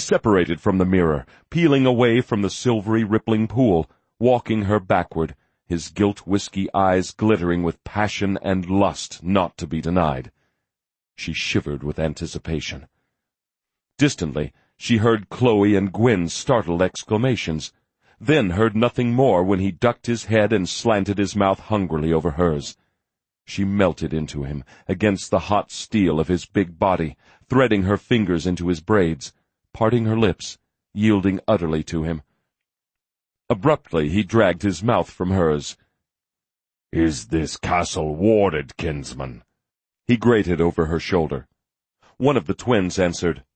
separated from the mirror, peeling away from the silvery rippling pool, walking her backward, his gilt whiskey eyes glittering with passion and lust not to be denied. She shivered with anticipation. Distantly, she heard Chloe and Gwyn's startled exclamations, then heard nothing more when he ducked his head and slanted his mouth hungrily over hers. She melted into him, against the hot steel of his big body, threading her fingers into his braids, parting her lips, yielding utterly to him. Abruptly he dragged his mouth from hers. "Is this castle warded, kinsman?" He grated over her shoulder. One of the twins answered,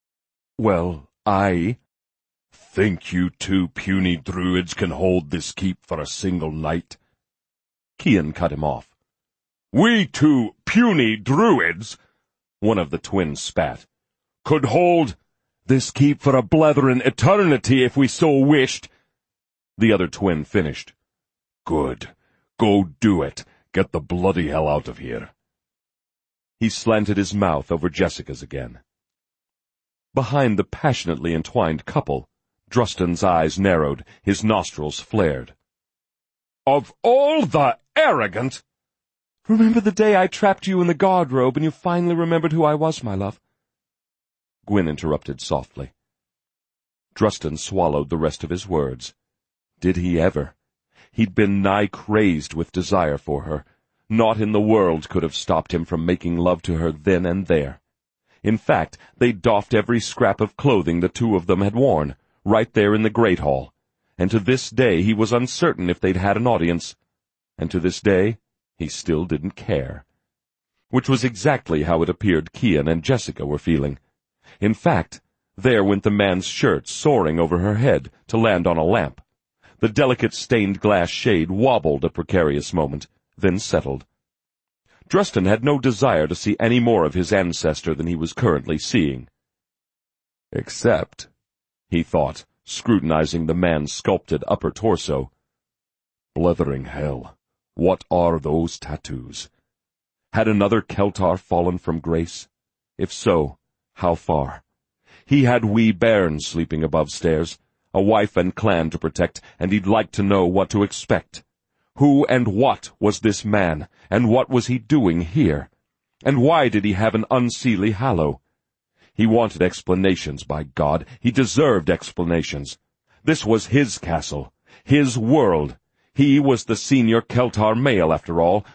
"Well, aye." "Think you 2 puny druids can hold this keep for a single night?" Cian cut him off. "We 2 puny druids," one of the twins spat, "could hold this keep for a blethering eternity if we so wished." The other twin finished. "Good. Go do it. Get the bloody hell out of here." He slanted his mouth over Jessica's again. Behind the passionately entwined couple, Drustin's eyes narrowed, his nostrils flared. "Of all the arrogant—" "Remember the day I trapped you in the guard robe and you finally remembered who I was, my love?" Gwyn interrupted softly. Drustin swallowed the rest of his words. Did he ever? He'd been nigh crazed with desire for her. Naught in the world could have stopped him from making love to her then and there. In fact, they doffed every scrap of clothing the 2 of them had worn, right there in the Great Hall, and to this day he was uncertain if they'd had an audience, and to this day he still didn't care. Which was exactly how it appeared Cian and Jessica were feeling. In fact, there went the man's shirt soaring over her head to land on a lamp. The delicate stained glass shade wobbled a precarious moment, then settled. Drustin had no desire to see any more of his ancestor than he was currently seeing. Except, he thought, scrutinizing the man's sculpted upper torso, blethering hell, what are those tattoos? Had another Keltar fallen from grace? If so, how far? He had wee bairns sleeping above stairs, a wife and clan to protect, and he'd like to know what to expect. Who and what was this man, and what was he doing here? And why did he have an unseelie hallow? He wanted explanations, by God. He deserved explanations. This was his castle, his world. He was the senior Keltar male, after all.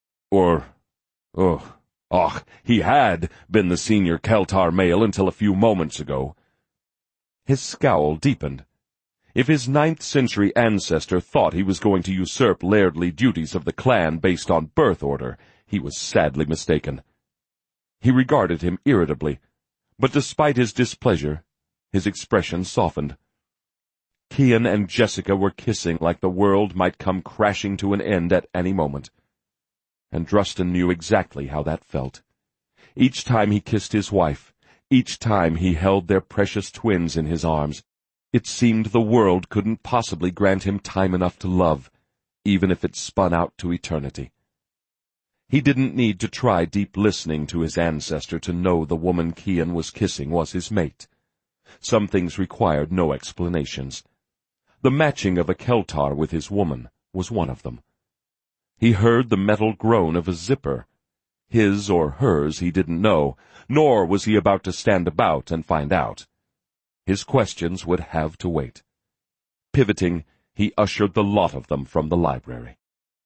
He had been the senior Keltar male until a few moments ago. His scowl deepened. If his 9th-century ancestor thought he was going to usurp lairdly duties of the clan based on birth order, he was sadly mistaken. He regarded him irritably, but despite his displeasure, his expression softened. Cian and Jessica were kissing like the world might come crashing to an end at any moment. And Drustin knew exactly how that felt. Each time he kissed his wife, each time he held their precious twins in his arms, it seemed the world couldn't possibly grant him time enough to love, even if it spun out to eternity. He didn't need to try deep listening to his ancestor to know the woman Cian was kissing was his mate. Some things required no explanations. The matching of a Keltar with his woman was one of them. He heard the metal groan of a zipper. His or hers he didn't know, nor was he about to stand about and find out. His questions would have to wait. Pivoting, he ushered the lot of them from the library.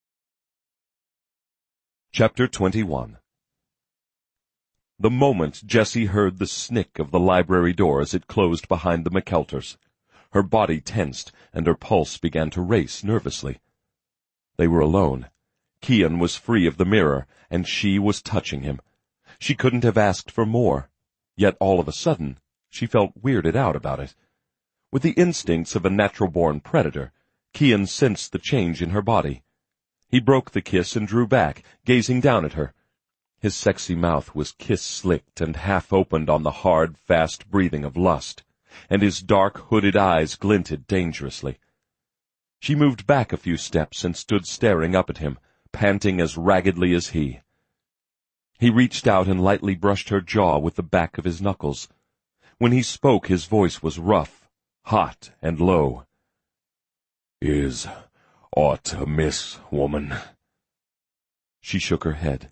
Chapter 21. The moment Jessie heard the snick of the library door as it closed behind the McKelters, her body tensed and her pulse began to race nervously. They were alone. Cian was free of the mirror, and she was touching him. She couldn't have asked for more, yet all of a sudden she felt weirded out about it. With the instincts of a natural-born predator, Cian sensed the change in her body. He broke the kiss and drew back, gazing down at her. His sexy mouth was kiss-slicked and half-opened on the hard, fast breathing of lust, and his dark, hooded eyes glinted dangerously. She moved back a few steps and stood staring up at him, panting as raggedly as he. He reached out and lightly brushed her jaw with the back of his knuckles. When he spoke, his voice was rough, hot, and low. "Is aught amiss, woman?" She shook her head.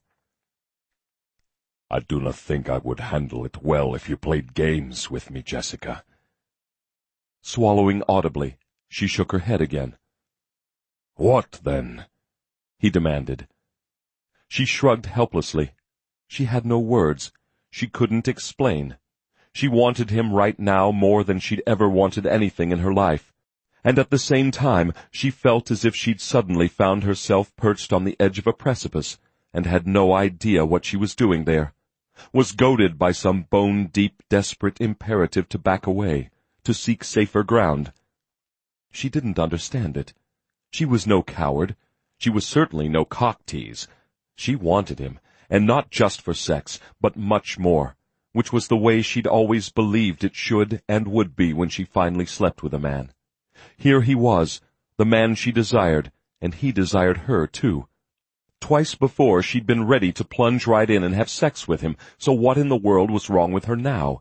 "I do not think I would handle it well if you played games with me, Jessica." Swallowing audibly, she shook her head again. "What, then?" he demanded. She shrugged helplessly. She had no words. She couldn't explain. She wanted him right now more than she'd ever wanted anything in her life. And at the same time, she felt as if she'd suddenly found herself perched on the edge of a precipice and had no idea what she was doing there, was goaded by some bone-deep, desperate imperative to back away, to seek safer ground. She didn't understand it. She was no coward. She was certainly no cock-tease. She wanted him, and not just for sex, but much more, which was the way she'd always believed it should and would be when she finally slept with a man. Here he was, the man she desired, and he desired her, too. Twice before she'd been ready to plunge right in and have sex with him, so what in the world was wrong with her now?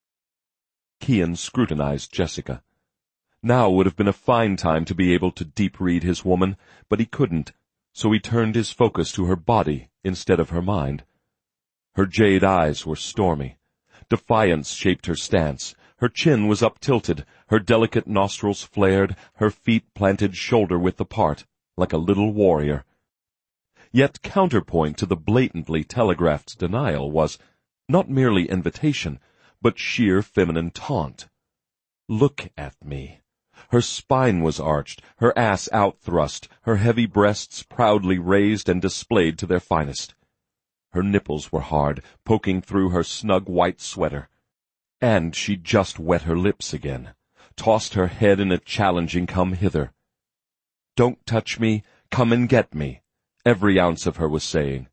Kian scrutinized Jessica. Now would have been a fine time to be able to deep-read his woman, but he couldn't, so he turned his focus to her body instead of her mind. Her jade eyes were stormy. Defiance shaped her stance. Her chin was up-tilted, her delicate nostrils flared, her feet planted shoulder-width apart, like a little warrior. Yet counterpoint to the blatantly telegraphed denial was not merely invitation, but sheer feminine taunt. "Look at me." Her spine was arched, her ass outthrust, her heavy breasts proudly raised and displayed to their finest. Her nipples were hard, poking through her snug white sweater. And she'd just wet her lips again, tossed her head in a challenging come hither. "Don't touch me, come and get me," every ounce of her was saying.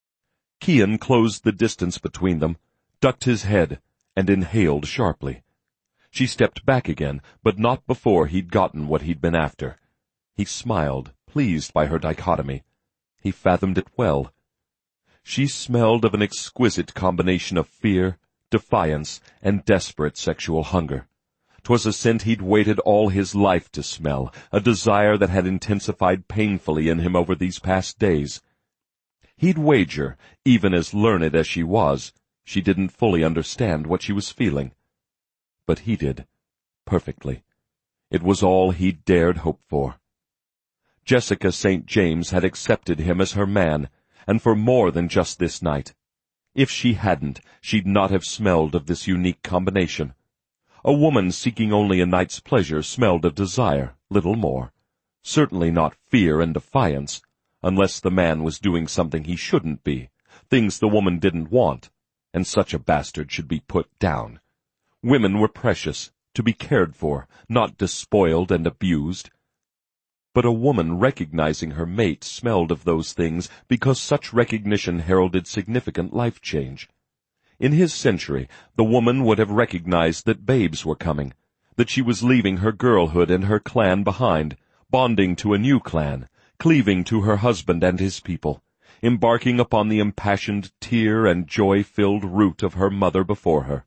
Kian closed the distance between them, ducked his head, and inhaled sharply. She stepped back again, but not before he'd gotten what he'd been after. He smiled, pleased by her dichotomy. He fathomed it well. She smelled of an exquisite combination of fear, defiance, and desperate sexual hunger. 'Twas a scent he'd waited all his life to smell, a desire that had intensified painfully in him over these past days. He'd wager, even as learned as she was, she didn't fully understand what she was feeling. But he did, perfectly. It was all he dared hope for. Jessica St. James had accepted him as her man, and for more than just this night. If she hadn't, she'd not have smelled of this unique combination. A woman seeking only a night's pleasure smelled of desire, little more. Certainly not fear and defiance, unless the man was doing something he shouldn't be, things the woman didn't want, and such a bastard should be put down. Women were precious, to be cared for, not despoiled and abused. But a woman recognizing her mate smelled of those things because such recognition heralded significant life change. In his century, the woman would have recognized that babes were coming, that she was leaving her girlhood and her clan behind, bonding to a new clan, cleaving to her husband and his people, embarking upon the impassioned, tear and joy-filled route of her mother before her.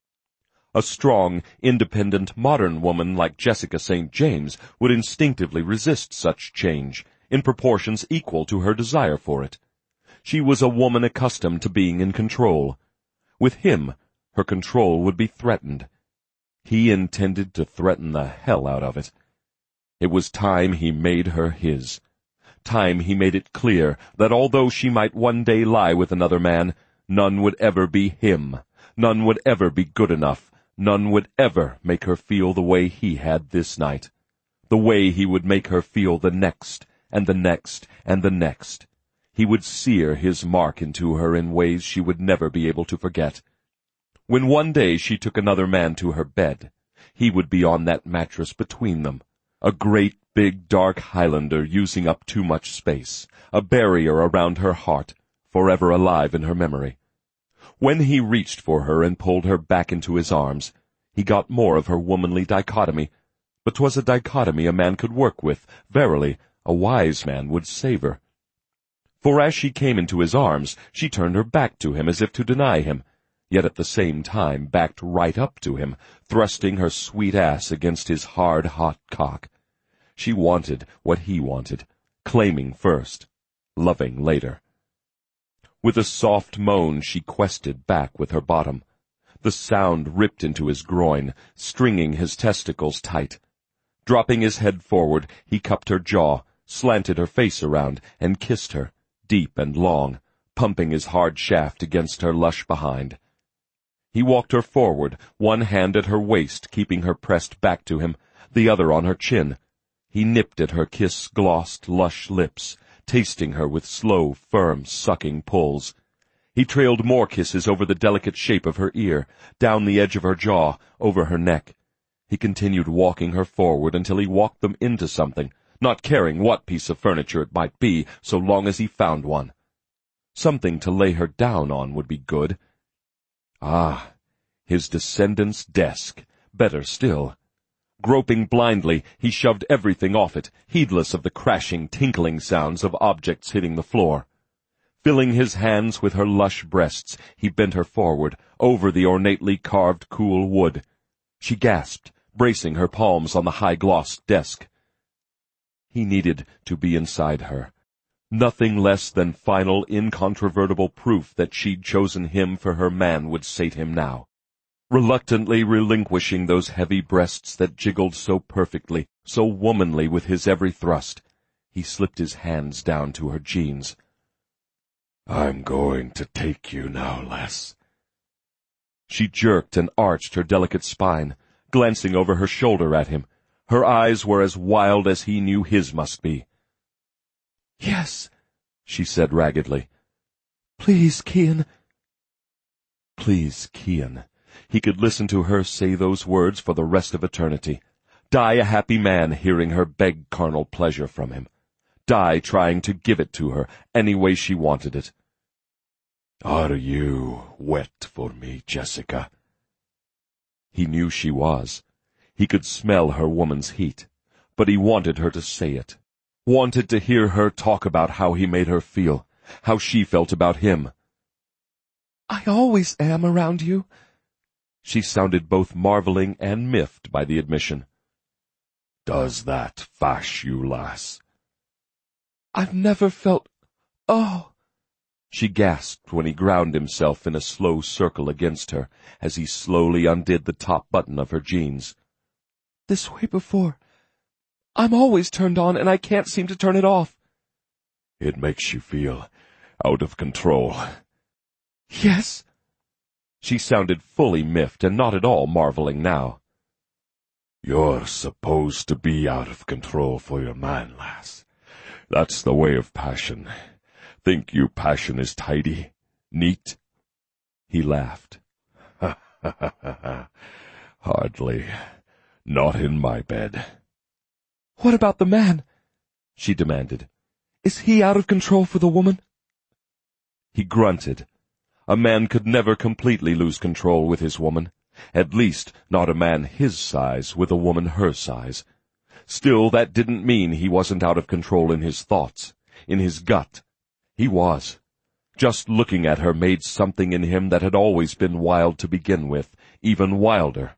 A strong, independent, modern woman like Jessica St. James would instinctively resist such change, in proportions equal to her desire for it. She was a woman accustomed to being in control. With him, her control would be threatened. He intended to threaten the hell out of it. It was time he made her his. Time he made it clear that although she might one day lie with another man, none would ever be him. None would ever be good enough. None would ever make her feel the way he had this night, the way he would make her feel the next, and the next, and the next. He would sear his mark into her in ways she would never be able to forget. When one day she took another man to her bed, he would be on that mattress between them, a great big dark Highlander using up too much space, a barrier around her heart, forever alive in her memory. When he reached for her and pulled her back into his arms, he got more of her womanly dichotomy, but 'twas a dichotomy a man could work with, verily, a wise man would savor. For as she came into his arms, she turned her back to him as if to deny him, yet at the same time backed right up to him, thrusting her sweet ass against his hard, hot cock. She wanted what he wanted, claiming first, loving later. With a soft moan she quested back with her bottom. The sound ripped into his groin, stringing his testicles tight. Dropping his head forward, he cupped her jaw, slanted her face around, and kissed her, deep and long, pumping his hard shaft against her lush behind. He walked her forward, one hand at her waist, keeping her pressed back to him, the other on her chin. He nipped at her kiss-glossed, lush lips, tasting her with slow, firm, sucking pulls. He trailed more kisses over the delicate shape of her ear, down the edge of her jaw, over her neck. He continued walking her forward until he walked them into something, not caring what piece of furniture it might be, so long as he found one. Something to lay her down on would be good. Ah, his descendant's desk, better still. Groping blindly, he shoved everything off it, heedless of the crashing, tinkling sounds of objects hitting the floor. Filling his hands with her lush breasts, he bent her forward, over the ornately carved cool wood. She gasped, bracing her palms on the high-glossed desk. He needed to be inside her. Nothing less than final, incontrovertible proof that she'd chosen him for her man would sate him now. Reluctantly relinquishing those heavy breasts that jiggled so perfectly, so womanly with his every thrust, he slipped his hands down to her jeans. "I'm going to take you now, lass." She jerked and arched her delicate spine, glancing over her shoulder at him. Her eyes were as wild as he knew his must be. "Yes," she said raggedly. "Please, Cian." Please, Cian. He could listen to her say those words for the rest of eternity. Die a happy man hearing her beg carnal pleasure from him. Die trying to give it to her any way she wanted it. "Are you wet for me, Jessica?" He knew she was. He could smell her woman's heat. But he wanted her to say it. Wanted to hear her talk about how he made her feel, how she felt about him. "I always am around you." She sounded both marveling and miffed by the admission. "Does that fash you, lass?" "I've never felt— Oh!" She gasped when he ground himself in a slow circle against her as he slowly undid the top button of her jeans. "This way before. I'm always turned on, and I can't seem to turn it off." "It makes you feel out of control." "Yes." She sounded fully miffed and not at all marveling now. "You're supposed to be out of control for your man, lass. That's the way of passion. Think you passion is tidy, neat?" He laughed. "Ha, ha, ha, ha. Hardly. Not in my bed." "What about the man?" she demanded. "Is he out of control for the woman?" He grunted. A man could never completely lose control with his woman. At least, not a man his size with a woman her size. Still, that didn't mean he wasn't out of control in his thoughts, in his gut. He was. Just looking at her made something in him that had always been wild to begin with, even wilder.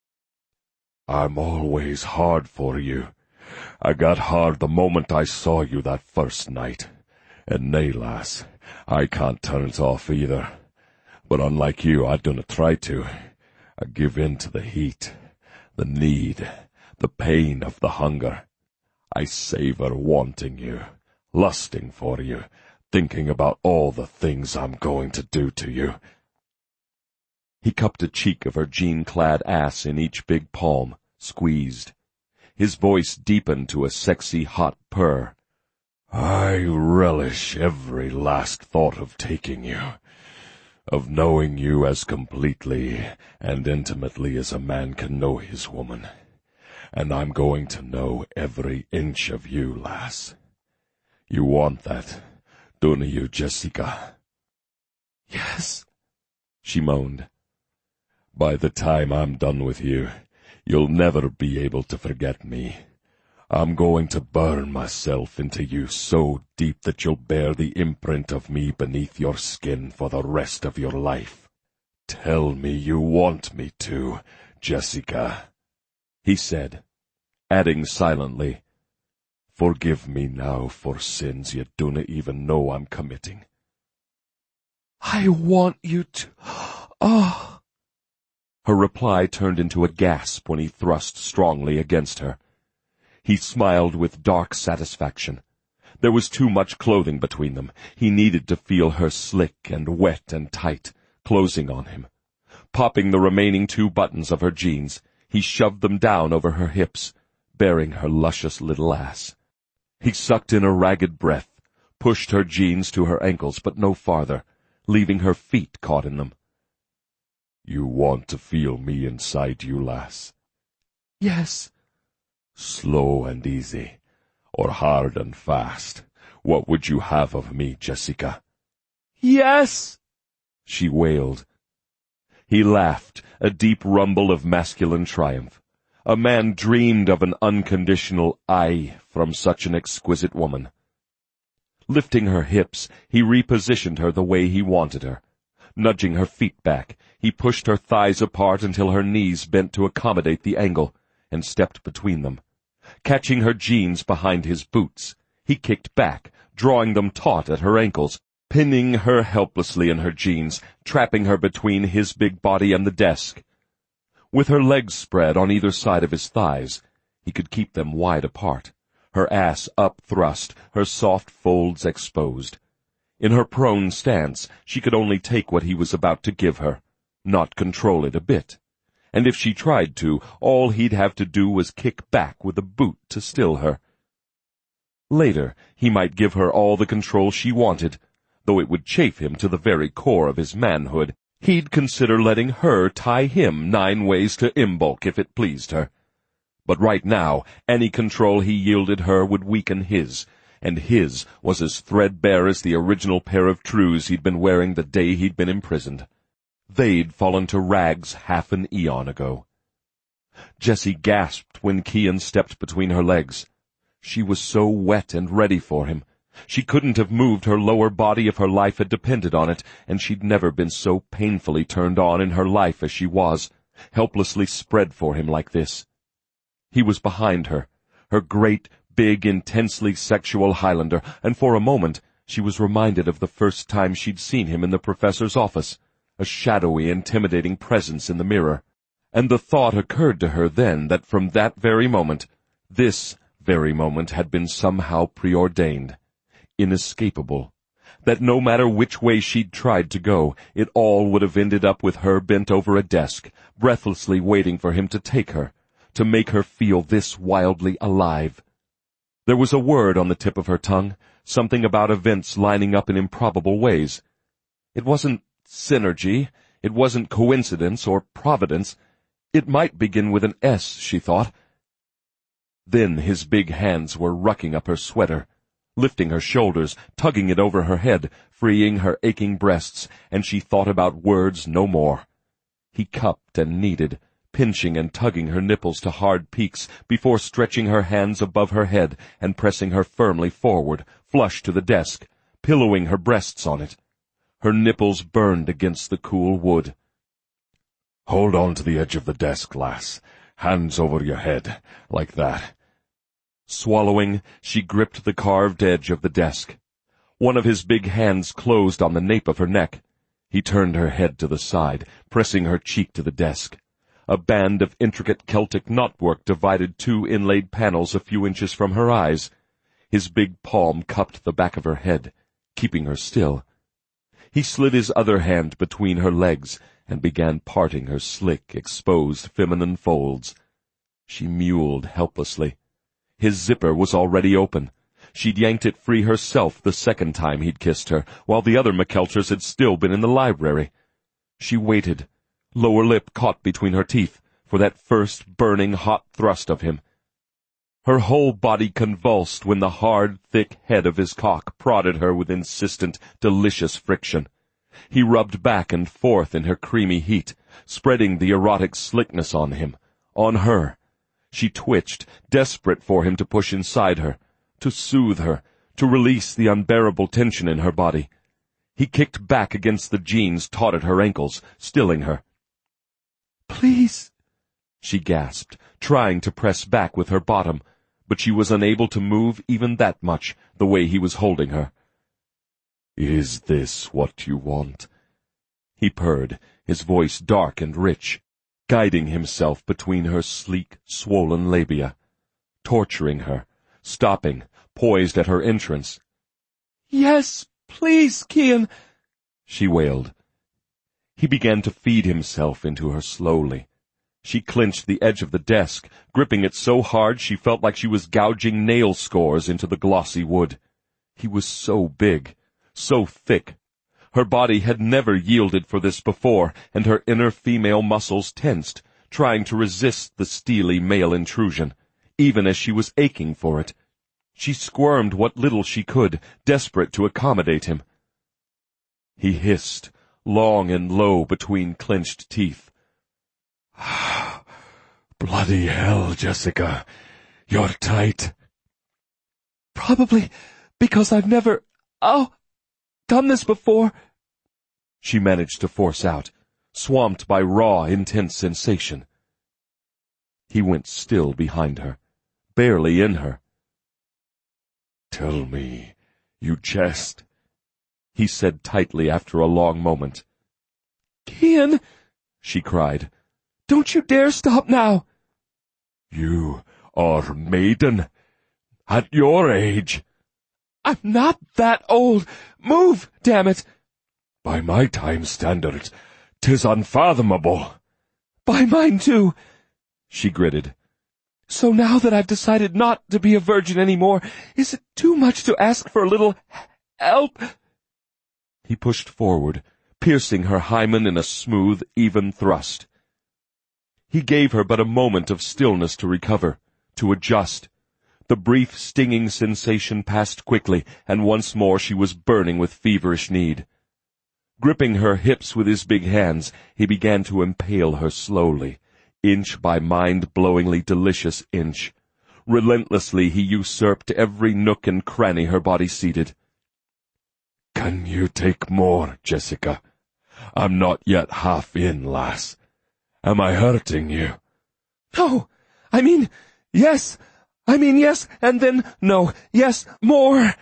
"I'm always hard for you. I got hard the moment I saw you that first night. And nay, lass, I can't turn it off either. But unlike you, I dunna try to. I give in to the heat, the need, the pain of the hunger. I savor wanting you, lusting for you, thinking about all the things I'm going to do to you." He cupped a cheek of her jean-clad ass in each big palm, squeezed. His voice deepened to a sexy, hot purr. "I relish every last thought of taking you, of knowing you as completely and intimately as a man can know his woman. And I'm going to know every inch of you, lass. You want that, don't you, Jessica?" "Yes," she moaned. "By the time I'm done with you, you'll never be able to forget me. I'm going to burn myself into you so deep that you'll bear the imprint of me beneath your skin for the rest of your life. Tell me you want me to, Jessica, he said, adding silently, Forgive me now for sins you don't even know I'm committing. I want you to... Oh! Her reply turned into a gasp when he thrust strongly against her. He smiled with dark satisfaction. There was too much clothing between them. He needed to feel her slick and wet and tight, closing on him. Popping the remaining 2 buttons of her jeans, he shoved them down over her hips, baring her luscious little ass. He sucked in a ragged breath, pushed her jeans to her ankles, but no farther, leaving her feet caught in them. You want to feel me inside you, lass? Yes. Slow and easy, or hard and fast? What would you have of me, Jessica? Yes, she wailed. He laughed, a deep rumble of masculine triumph. A man dreamed of an unconditional aye from such an exquisite woman. Lifting her hips, he repositioned her the way he wanted her. Nudging her feet back, he pushed her thighs apart until her knees bent to accommodate the angle, and stepped between them. Catching her jeans behind his boots, he kicked back, drawing them taut at her ankles, pinning her helplessly in her jeans, trapping her between his big body and the desk. With her legs spread on either side of his thighs, he could keep them wide apart, her ass up-thrust, her soft folds exposed. In her prone stance, she could only take what he was about to give her, not control it a bit. And if she tried to, all he'd have to do was kick back with a boot to still her. Later, he might give her all the control she wanted. Though it would chafe him to the very core of his manhood, he'd consider letting her tie him 9 ways to Imbolc if it pleased her. But right now, any control he yielded her would weaken his, and his was as threadbare as the original pair of trews he'd been wearing the day he'd been imprisoned. They'd fallen to rags half an eon ago. Jessie gasped when Kian stepped between her legs. She was so wet and ready for him. She couldn't have moved her lower body if her life had depended on it, and she'd never been so painfully turned on in her life as she was, helplessly spread for him like this. He was behind her, her great, big, intensely sexual Highlander, and for a moment she was reminded of the first time she'd seen him in the professor's office, a shadowy, intimidating presence in the mirror. And the thought occurred to her then that from that very moment, this very moment had been somehow preordained, inescapable, that no matter which way she'd tried to go, it all would have ended up with her bent over a desk, breathlessly waiting for him to take her, to make her feel this wildly alive. There was a word on the tip of her tongue, something about events lining up in improbable ways. It wasn't synergy, it wasn't coincidence or providence. It might begin with an S, she thought. Then his big hands were rucking up her sweater, lifting her shoulders, tugging it over her head, freeing her aching breasts, and she thought about words no more. He cupped and kneaded, pinching and tugging her nipples to hard peaks before stretching her hands above her head and pressing her firmly forward, flush to the desk, pillowing her breasts on it. Her nipples burned against the cool wood. Hold on to the edge of the desk, lass. Hands over your head, like that. Swallowing, she gripped the carved edge of the desk. One of his big hands closed on the nape of her neck. He turned her head to the side, pressing her cheek to the desk. A band of intricate Celtic knotwork divided 2 inlaid panels a few inches from her eyes. His big palm cupped the back of her head, keeping her still. He slid his other hand between her legs and began parting her slick, exposed feminine folds. She mewled helplessly. His zipper was already open. She'd yanked it free herself the second time he'd kissed her, while the other McKelters had still been in the library. She waited, lower lip caught between her teeth, for that first burning hot thrust of him. Her whole body convulsed when the hard, thick head of his cock prodded her with insistent, delicious friction. He rubbed back and forth in her creamy heat, spreading the erotic slickness on him, on her. She twitched, desperate for him to push inside her, to soothe her, to release the unbearable tension in her body. He kicked back against the jeans taut at her ankles, stilling her. "Please," she gasped, trying to press back with her bottom, but she was unable to move even that much, the way he was holding her. "Is this what you want?" He purred, his voice dark and rich, guiding himself between her sleek, swollen labia, torturing her, stopping, poised at her entrance. "Yes, please, Kian," she wailed. He began to feed himself into her slowly. She clenched the edge of the desk, gripping it so hard she felt like she was gouging nail scores into the glossy wood. He was so big, so thick. Her body had never yielded for this before, and her inner female muscles tensed, trying to resist the steely male intrusion, even as she was aching for it. She squirmed what little she could, desperate to accommodate him. He hissed, long and low between clenched teeth. "Bloody hell, Jessica. You're tight." "Probably because I've never, done this before," she managed to force out, swamped by raw, intense sensation. He went still behind her, barely in her. "Tell me, you jest," he said tightly after a long moment. "Kian," she cried, "don't you dare stop now." "You are maiden. At your age." "I'm not that old. Move, damn it." "By my time standards, 'tis unfathomable." "By mine too," she gritted. "So now that I've decided not to be a virgin anymore, is it too much to ask for a little help?" He pushed forward, piercing her hymen in a smooth, even thrust. He gave her but a moment of stillness to recover, to adjust. The brief, stinging sensation passed quickly, and once more she was burning with feverish need. Gripping her hips with his big hands, he began to impale her slowly, inch by mind-blowingly delicious inch. Relentlessly he usurped every nook and cranny her body seated. "Can you take more, Jessica? I'm not yet half in, lass. Am I hurting you?" "No, yes, and then no, yes, more."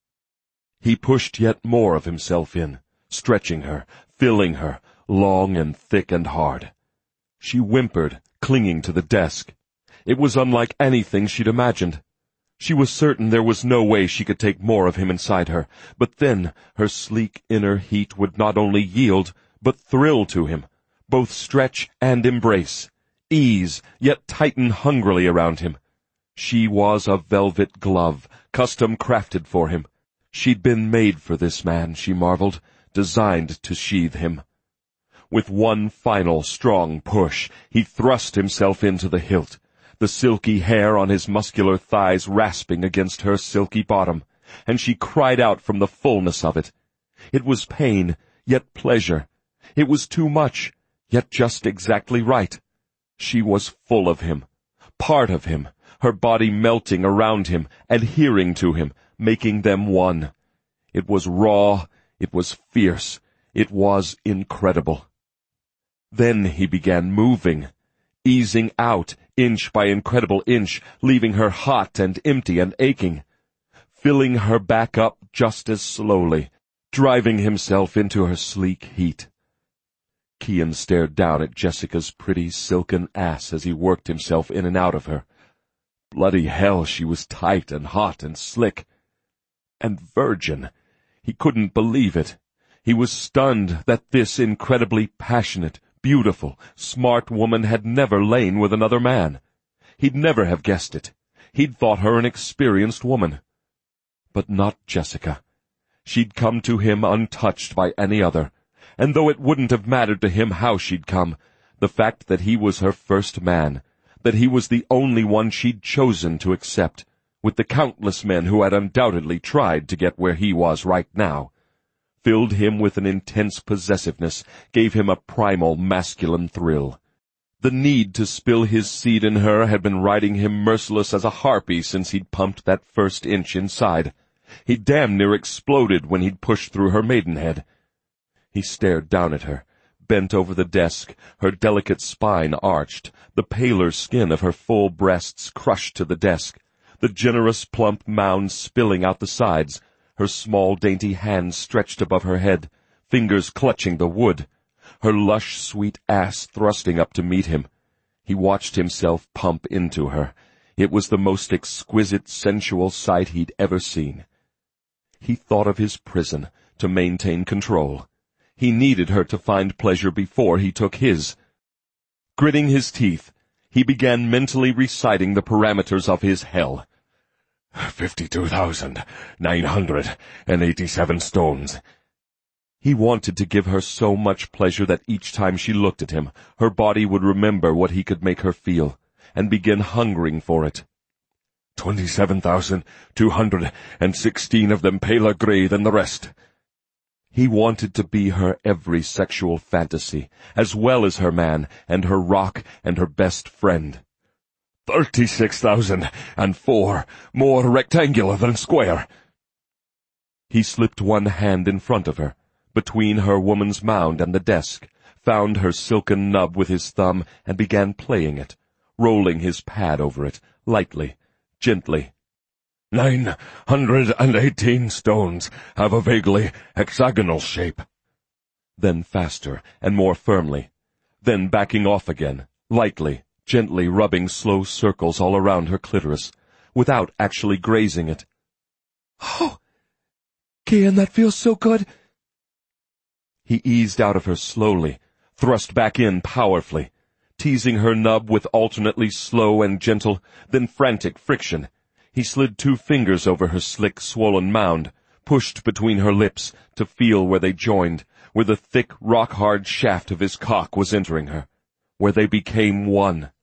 He pushed yet more of himself in, stretching her, filling her, long and thick and hard. She whimpered, clinging to the desk. It was unlike anything she'd imagined. She was certain there was no way she could take more of him inside her, but then her sleek inner heat would not only yield, but thrill to him, both stretch and embrace, ease, yet tighten hungrily around him. She was a velvet glove, custom-crafted for him. She'd been made for this man, she marveled, designed to sheathe him. With one final strong push, he thrust himself into the hilt, the silky hair on his muscular thighs rasping against her silky bottom, and she cried out from the fullness of it. It was pain, yet pleasure. It was too much, yet just exactly right. She was full of him, part of him, her body melting around him, adhering to him, making them one. It was raw, it was fierce, it was incredible. Then he began moving, easing out, inch by incredible inch, leaving her hot and empty and aching, filling her back up just as slowly, driving himself into her sleek heat. Kian stared down at Jessica's pretty silken ass as he worked himself in and out of her. Bloody hell, she was tight and hot and slick. And virgin. He couldn't believe it. He was stunned that this incredibly passionate, beautiful, smart woman had never lain with another man. He'd never have guessed it. He'd thought her an experienced woman. But not Jessica. She'd come to him untouched by any other. And though it wouldn't have mattered to him how she'd come, the fact that he was her first man, that he was the only one she'd chosen to accept, with the countless men who had undoubtedly tried to get where he was right now, filled him with an intense possessiveness, gave him a primal masculine thrill. The need to spill his seed in her had been riding him merciless as a harpy since he'd pumped that first inch inside, He damn near exploded when he'd pushed through her maidenhead. He stared down at her, bent over the desk, her delicate spine arched, the paler skin of her full breasts crushed to the desk, the generous plump mound spilling out the sides, her small dainty hands stretched above her head, fingers clutching the wood, her lush sweet ass thrusting up to meet him. He watched himself pump into her. It was the most exquisite sensual sight he'd ever seen. He thought of his prison, to maintain control. He needed her to find pleasure before he took his. Gritting his teeth, he began mentally reciting the parameters of his hell. 52,987 stones. He wanted to give her so much pleasure that each time she looked at him, her body would remember what he could make her feel, and begin hungering for it. 27,216 of them paler gray than the rest. He wanted to be her every sexual fantasy, as well as her man, and her rock, and her best friend. 36,004, more rectangular than square. He slipped one hand in front of her, between her woman's mound and the desk, found her silken nub with his thumb, and began playing it, rolling his pad over it, lightly, gently. 918 stones have a vaguely hexagonal shape. Then faster and more firmly, then backing off again, lightly, gently rubbing slow circles all around her clitoris, without actually grazing it. Oh, Kian, that feels so good. He eased out of her slowly, thrust back in powerfully, teasing her nub with alternately slow and gentle, then frantic friction. He slid 2 fingers over her slick, swollen mound, pushed between her lips to feel where they joined, where the thick, rock-hard shaft of his cock was entering her, where they became one.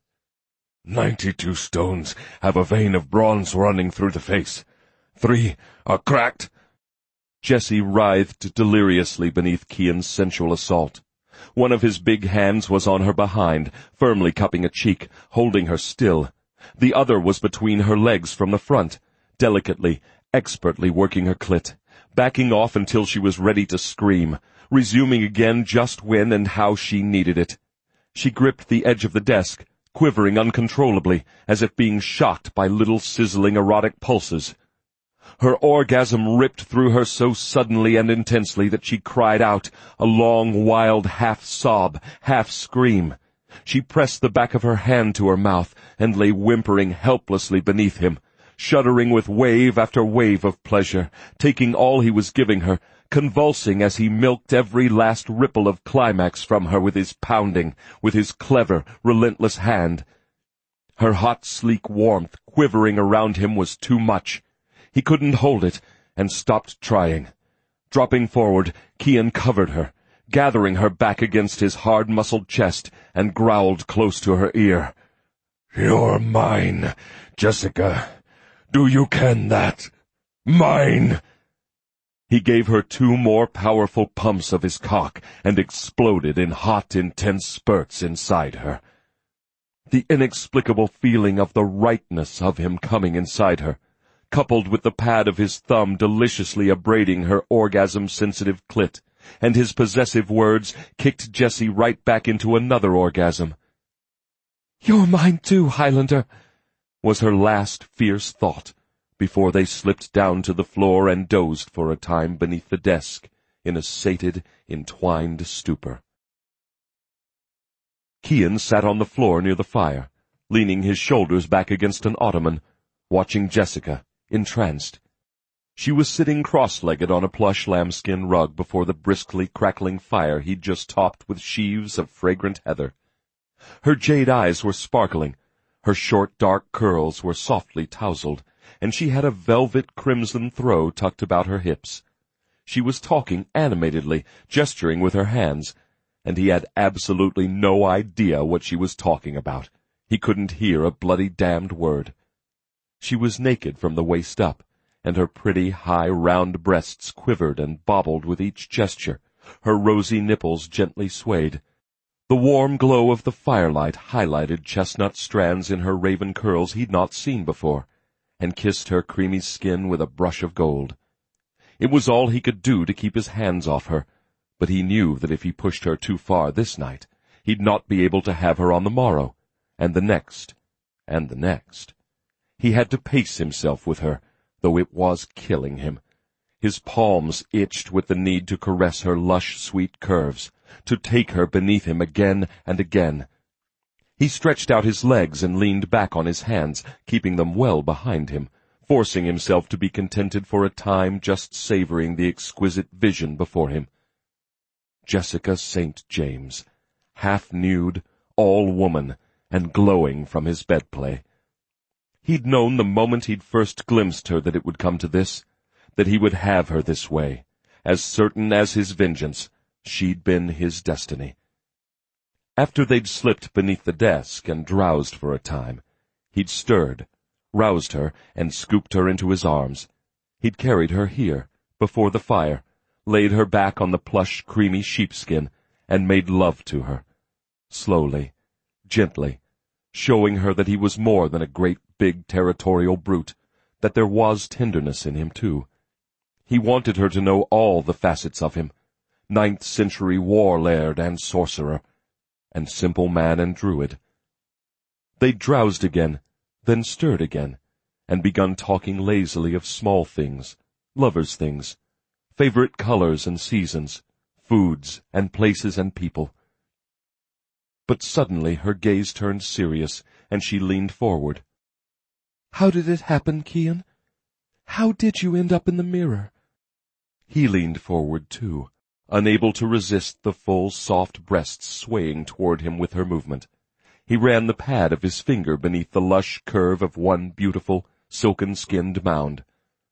92 stones have a vein of bronze running through the face. 3 are cracked. Jessie writhed deliriously beneath Kian's sensual assault. One of his big hands was on her behind, firmly cupping a cheek, holding her still. The other was between her legs from the front, delicately, expertly working her clit, backing off until she was ready to scream, resuming again just when and how she needed it. She gripped the edge of the desk, quivering uncontrollably, as if being shocked by little sizzling erotic pulses. Her orgasm ripped through her so suddenly and intensely that she cried out, a long, wild half-sob, half-scream. She pressed the back of her hand to her mouth and lay whimpering helplessly beneath him, shuddering with wave after wave of pleasure, taking all he was giving her, convulsing as he milked every last ripple of climax from her with his pounding, with his clever, relentless hand. Her hot, sleek warmth quivering around him was too much. He couldn't hold it, and stopped trying. Dropping forward, Kian covered her, gathering her back against his hard-muscled chest, and growled close to her ear. "You're mine, Jessica. Do you ken that? Mine!" He gave her 2 more powerful pumps of his cock, and exploded in hot, intense spurts inside her. The inexplicable feeling of the rightness of him coming inside her, coupled with the pad of his thumb deliciously abrading her orgasm-sensitive clit, and his possessive words kicked Jessie right back into another orgasm. "You're mine too, Highlander," was her last fierce thought, before they slipped down to the floor and dozed for a time beneath the desk, in a sated, entwined stupor. Kian sat on the floor near the fire, leaning his shoulders back against an ottoman, watching Jessica, entranced. She was sitting cross-legged on a plush lambskin rug before the briskly crackling fire he'd just topped with sheaves of fragrant heather. Her jade eyes were sparkling, her short dark curls were softly tousled, and she had a velvet crimson throw tucked about her hips. She was talking animatedly, gesturing with her hands, and he had absolutely no idea what she was talking about. He couldn't hear a bloody damned word. She was naked from the waist up, and her pretty, high, round breasts quivered and bobbled with each gesture. Her rosy nipples gently swayed. The warm glow of the firelight highlighted chestnut strands in her raven curls he'd not seen before, and kissed her creamy skin with a brush of gold. It was all he could do to keep his hands off her, but he knew that if he pushed her too far this night, he'd not be able to have her on the morrow, and the next, and the next. He had to pace himself with her, though it was killing him. His palms itched with the need to caress her lush, sweet curves, to take her beneath him again and again. He stretched out his legs and leaned back on his hands, keeping them well behind him, forcing himself to be contented for a time just savoring the exquisite vision before him. Jessica St. James, half-nude, all woman, and glowing from his bed-play. He'd known the moment he'd first glimpsed her that it would come to this, that he would have her this way. As certain as his vengeance, she'd been his destiny. After they'd slipped beneath the desk and drowsed for a time, he'd stirred, roused her, and scooped her into his arms. He'd carried her here, before the fire, laid her back on the plush, creamy sheepskin, and made love to her. Slowly, gently, showing her that he was more than a great big territorial brute, that there was tenderness in him, too. He wanted her to know all the facets of him, 9th-century war-laird and sorcerer, and simple man and druid. They drowsed again, then stirred again, and begun talking lazily of small things, lovers' things, favorite colors and seasons, foods and places and people. But suddenly her gaze turned serious, and she leaned forward. "How did it happen, Cian? How did you end up in the mirror?" He leaned forward, too, unable to resist the full, soft breasts swaying toward him with her movement. He ran the pad of his finger beneath the lush curve of one beautiful, silken-skinned mound.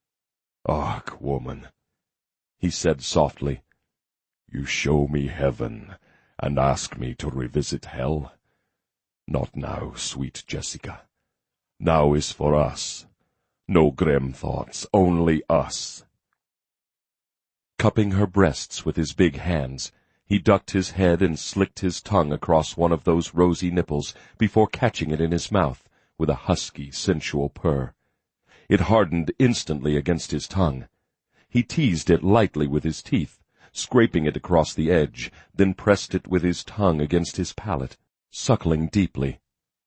"Ach, woman," he said softly, "you show me heaven, and ask me to revisit hell? Not now, sweet Jessica. Now is for us. No grim thoughts, only us." Cupping her breasts with his big hands, he ducked his head and slicked his tongue across one of those rosy nipples before catching it in his mouth with a husky, sensual purr. It hardened instantly against his tongue. He teased it lightly with his teeth, scraping it across the edge, then pressed it with his tongue against his palate, suckling deeply.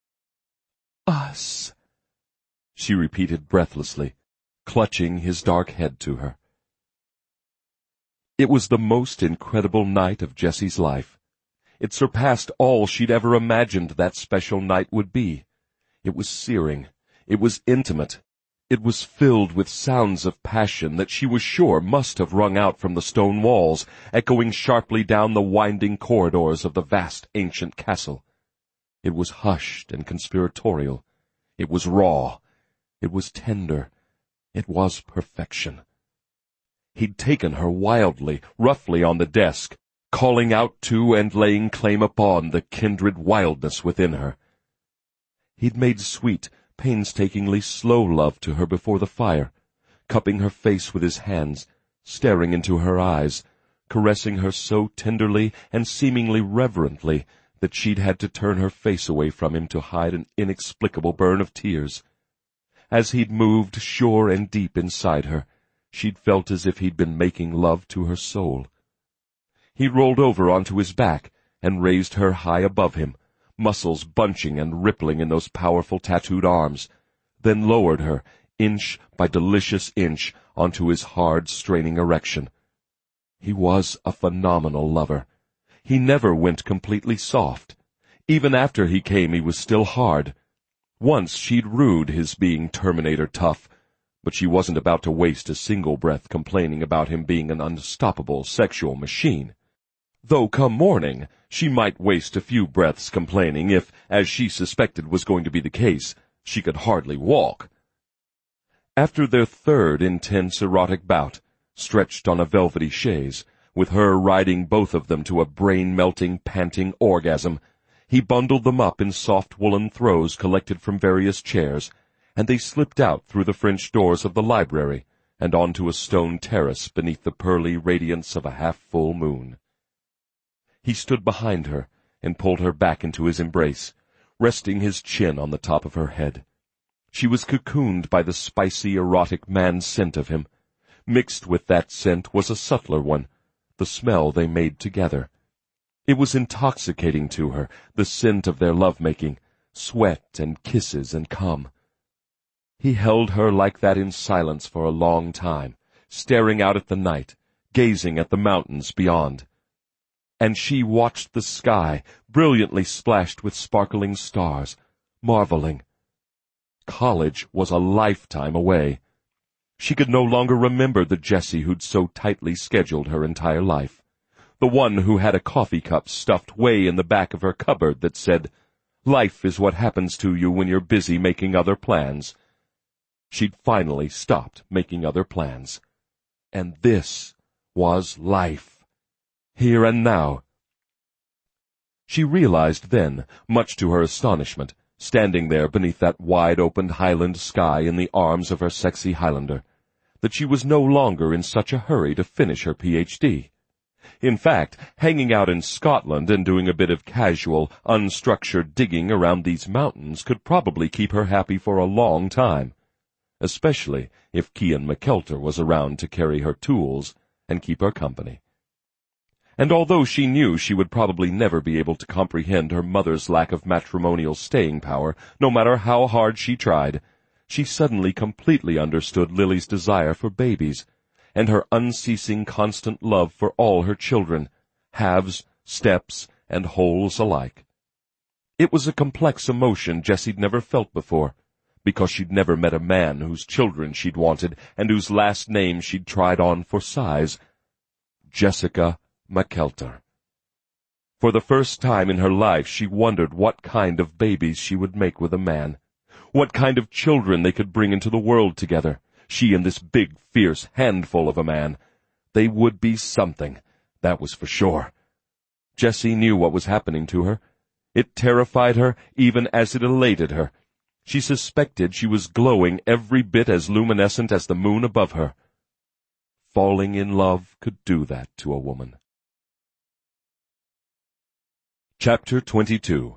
"Us," she repeated breathlessly, clutching his dark head to her. It was the most incredible night of Jessie's life. It surpassed all she'd ever imagined that special night would be. It was searing. It was intimate. It was filled with sounds of passion that she was sure must have rung out from the stone walls, echoing sharply down the winding corridors of the vast ancient castle. It was hushed and conspiratorial. It was raw. It was tender. It was perfection. He'd taken her wildly, roughly on the desk, calling out to and laying claim upon the kindred wildness within her. He'd made sweet, painstakingly slow love to her before the fire, cupping her face with his hands, staring into her eyes, caressing her so tenderly and seemingly reverently that she'd had to turn her face away from him to hide an inexplicable burn of tears. As he'd moved sure and deep inside her, she'd felt as if he'd been making love to her soul. He rolled over onto his back and raised her high above him, muscles bunching and rippling in those powerful tattooed arms, then lowered her, inch by delicious inch, onto his hard, straining erection. He was a phenomenal lover. He never went completely soft. Even after he came, he was still hard. Once she'd rued his being Terminator tough, but she wasn't about to waste a single breath complaining about him being an unstoppable sexual machine. Though come morning, she might waste a few breaths complaining if, as she suspected was going to be the case, she could hardly walk. After their third intense erotic bout, stretched on a velvety chaise, with her riding both of them to a brain-melting, panting orgasm, he bundled them up in soft woolen throws collected from various chairs, and they slipped out through the French doors of the library and onto a stone terrace beneath the pearly radiance of a half-full moon. He stood behind her and pulled her back into his embrace, resting his chin on the top of her head. She was cocooned by the spicy, erotic man-scent of him. Mixed with that scent was a subtler one, the smell they made together. It was intoxicating to her, the scent of their love-making, sweat and kisses and cum. He held her like that in silence for a long time, staring out at the night, gazing at the mountains beyond. And she watched the sky, brilliantly splashed with sparkling stars, marveling. College was a lifetime away. She could no longer remember the Jessie who'd so tightly scheduled her entire life, the one who had a coffee cup stuffed way in the back of her cupboard that said, "Life is what happens to you when you're busy making other plans." She'd finally stopped making other plans. And this was life, here and now. She realized then, much to her astonishment, standing there beneath that wide-opened Highland sky in the arms of her sexy Highlander, that she was no longer in such a hurry to finish her Ph.D. In fact, hanging out in Scotland and doing a bit of casual, unstructured digging around these mountains could probably keep her happy for a long time, especially if Cian McKeltar was around to carry her tools and keep her company. And although she knew she would probably never be able to comprehend her mother's lack of matrimonial staying power, no matter how hard she tried, she suddenly completely understood Lily's desire for babies, and her unceasing constant love for all her children, halves, steps, and wholes alike. It was a complex emotion Jessie'd never felt before, because she'd never met a man whose children she'd wanted and whose last name she'd tried on for size. Jessica McKeltar. For the first time in her life she wondered what kind of babies she would make with a man, what kind of children they could bring into the world together, she and this big, fierce handful of a man. They would be something, that was for sure. Jessie knew what was happening to her. It terrified her even as it elated her. She suspected she was glowing every bit as luminescent as the moon above her. Falling in love could do that to a woman. Chapter 22.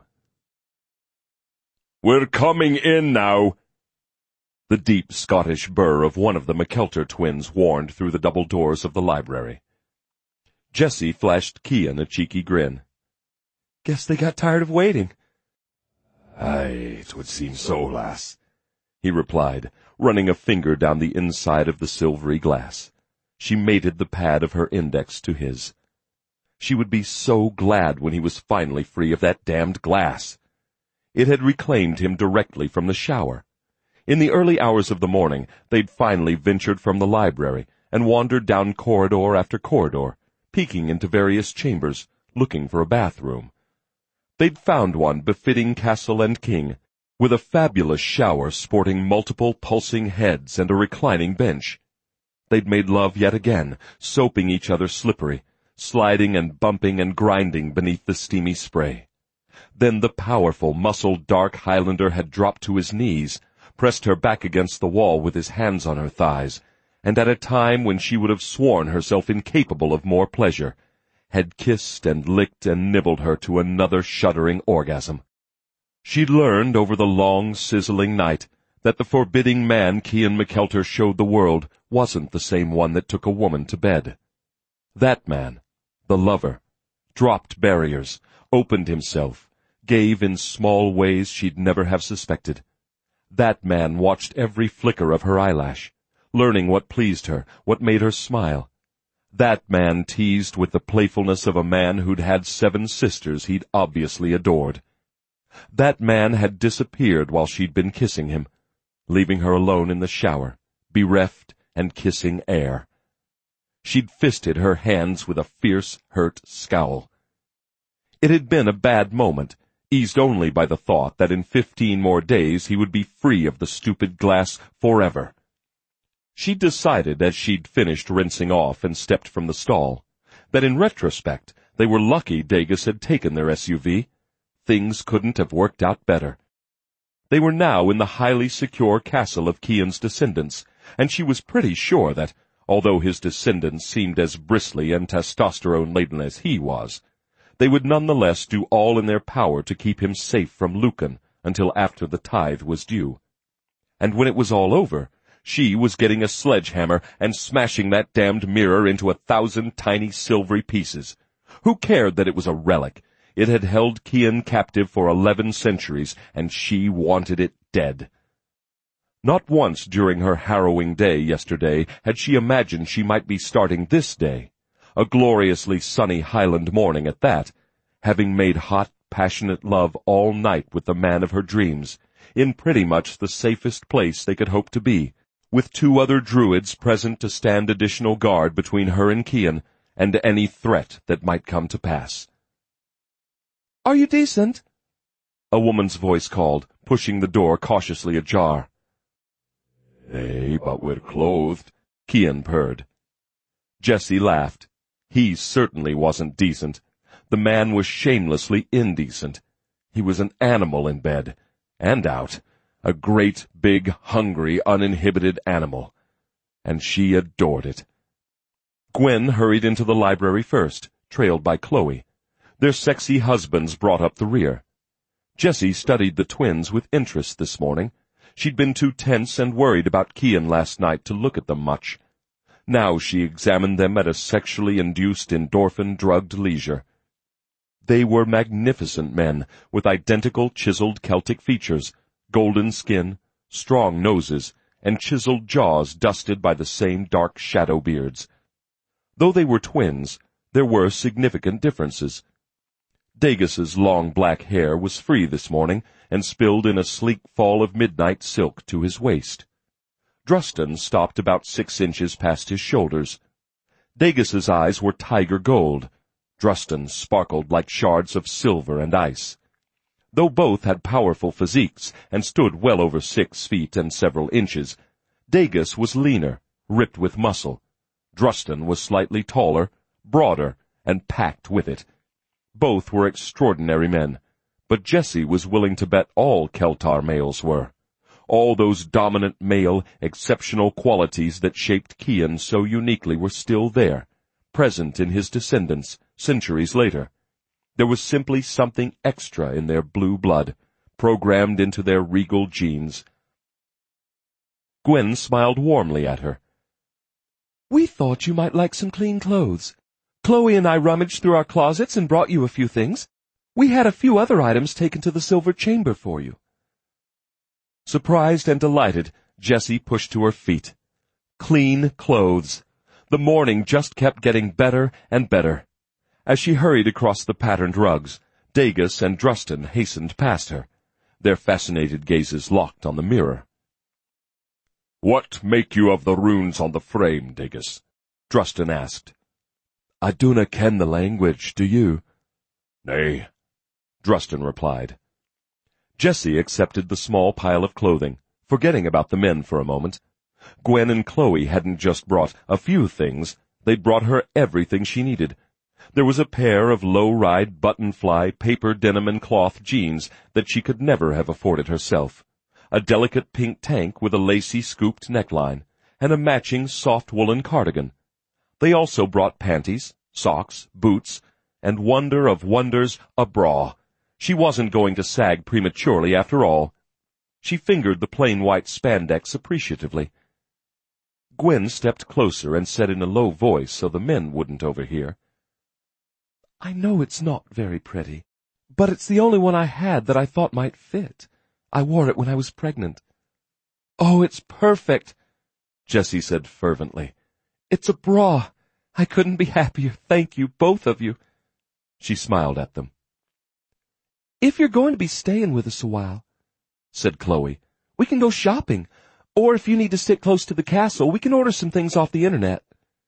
"We're coming in now," the deep Scottish burr of one of the McKeltar twins warned through the double doors of the library. Jessie flashed Cian a cheeky grin. "Guess they got tired of waiting." "Aye, it would seem so, lass," he replied, running a finger down the inside of the silvery glass. She mated the pad of her index to his. She would be so glad when he was finally free of that damned glass. It had reclaimed him directly from the shower. In the early hours of the morning, they'd finally ventured from the library and wandered down corridor after corridor, peeking into various chambers, looking for a bathroom. They'd found one befitting castle and king, with a fabulous shower sporting multiple pulsing heads and a reclining bench. They'd made love yet again, soaping each other slippery, sliding and bumping and grinding beneath the steamy spray. Then the powerful, muscled, dark Highlander had dropped to his knees, pressed her back against the wall with his hands on her thighs, and at a time when she would have sworn herself incapable of more pleasure, had kissed and licked and nibbled her to another shuddering orgasm. She'd learned over the long, sizzling night that the forbidding man Cian McKeltar showed the world wasn't the same one that took a woman to bed. That man, the lover, dropped barriers, opened himself, gave in small ways she'd never have suspected. That man watched every flicker of her eyelash, learning what pleased her, what made her smile. That man teased with the playfulness of a man who'd had 7 sisters he'd obviously adored. That man had disappeared while she'd been kissing him, leaving her alone in the shower, bereft and kissing air. She'd fisted her hands with a fierce, hurt scowl. It had been a bad moment, eased only by the thought that in 15 more days he would be free of the stupid glass forever. She'd decided as she'd finished rinsing off and stepped from the stall, that in retrospect they were lucky Dagus had taken their SUV. Things couldn't have worked out better. They were now in the highly secure castle of Cian's descendants, and she was pretty sure that, although his descendants seemed as bristly and testosterone-laden as he was, they would nonetheless do all in their power to keep him safe from Lucan until after the tithe was due. and when it was all over, she was getting a sledgehammer and smashing that damned mirror into 1,000 tiny silvery pieces. Who cared that it was a relic? It had held Kian captive for 11 centuries, and she wanted it dead. Not once during her harrowing day yesterday had she imagined she might be starting this day, a gloriously sunny Highland morning at that, having made hot, passionate love all night with the man of her dreams, in pretty much the safest place they could hope to be, with 2 other druids present to stand additional guard between her and Kian and any threat that might come to pass. "Are you decent?" A woman's voice called, pushing the door cautiously ajar. "Nay, but we're clothed," Kian purred. Jesse laughed. He certainly wasn't decent. The man was shamelessly indecent. He was an animal in bed, and out, a great, big, hungry, uninhibited animal. And she adored it. Gwen hurried into the library first, trailed by Chloe. Their sexy husbands brought up the rear. Jessie studied the twins with interest this morning. She'd been too tense and worried about Kian last night to look at them much. Now she examined them at a sexually induced endorphin-drugged leisure. They were magnificent men, with identical chiseled Celtic features, golden skin, strong noses, and chiseled jaws dusted by the same dark shadow beards. Though they were twins, there were significant differences. Dagus's long black hair was free this morning and spilled in a sleek fall of midnight silk to his waist. Drustin stopped about 6 inches past his shoulders. Dagus's eyes were tiger gold. Drustin sparkled like shards of silver and ice. Though both had powerful physiques and stood well over 6 feet and several inches, Dagus was leaner, ripped with muscle. Drustin was slightly taller, broader, and packed with it. Both were extraordinary men, but Jessie was willing to bet all Keltar males were. All those dominant male, exceptional qualities that shaped Kian so uniquely were still there, present in his descendants, centuries later. There was simply something extra in their blue blood, programmed into their regal genes. Gwen smiled warmly at her. "We thought you might like some clean clothes. Chloe and I rummaged through our closets and brought you a few things. We had a few other items taken to the silver chamber for you." Surprised and delighted, Jessie pushed to her feet. Clean clothes. The morning just kept getting better and better. As she hurried across the patterned rugs, Dagus and Drustin hastened past her, their fascinated gazes locked on the mirror. "What make you of the runes on the frame, Dagus?" Drustin asked. "I dunna ken the language, do you?" "Nay," Drustin replied. Jessie accepted the small pile of clothing, forgetting about the men for a moment. Gwen and Chloe hadn't just brought a few things, they'd brought her everything she needed. There was a pair of low-ride button-fly paper denim and cloth jeans that she could never have afforded herself, a delicate pink tank with a lacy scooped neckline, and a matching soft woolen cardigan. They also brought panties, socks, boots, and wonder of wonders, a bra. She wasn't going to sag prematurely after all. She fingered the plain white spandex appreciatively. Gwen stepped closer and said in a low voice so the men wouldn't overhear, "I know it's not very pretty, but it's the only one I had that I thought might fit. I wore it when I was pregnant." "Oh, it's perfect," Jessie said fervently. "It's a bra. I couldn't be happier. Thank you, both of you." She smiled at them. "If you're going to be staying with us a while," said Chloe, "we can go shopping. Or if you need to sit close to the castle, we can order some things off the internet."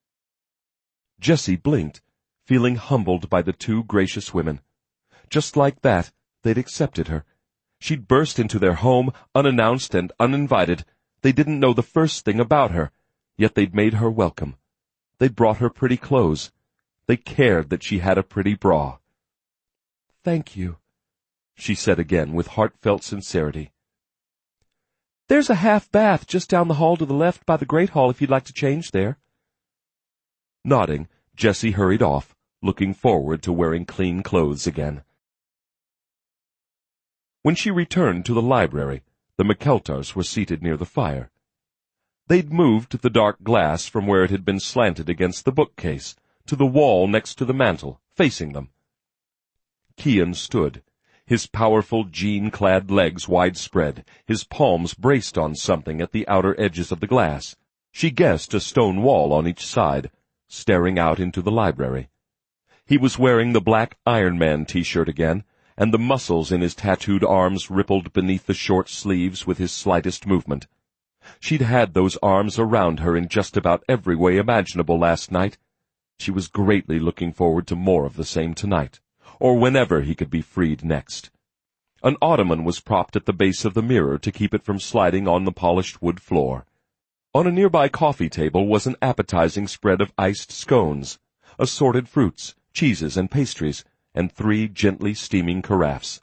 Jessie blinked, feeling humbled by the 2 gracious women. Just like that, they'd accepted her. She'd burst into their home, unannounced and uninvited. They didn't know the first thing about her, yet they'd made her welcome. They'd brought her pretty clothes. They cared that she had a pretty bra. "Thank you," she said again with heartfelt sincerity. "There's a half bath just down the hall to the left by the Great Hall if you'd like to change there." Nodding, Jessie hurried off, looking forward to wearing clean clothes again. When she returned to the library, The McKeltars were seated near the fire. They'd moved the dark glass from where it had been slanted against the bookcase to the wall next to the mantel, facing them. Cian stood, his powerful jean-clad legs widespread, his palms braced on something at the outer edges of the glass. She guessed a stone wall on each side, staring out into the library. He was wearing the black Iron Man t-shirt again, and the muscles in his tattooed arms rippled beneath the short sleeves with his slightest movement. She'd had those arms around her in just about every way imaginable last night. She was greatly looking forward to more of the same tonight, or whenever he could be freed next. An ottoman was propped at the base of the mirror to keep it from sliding on the polished wood floor. On a nearby coffee table was an appetizing spread of iced scones, assorted fruits, cheeses, and pastries, and 3 gently steaming carafes.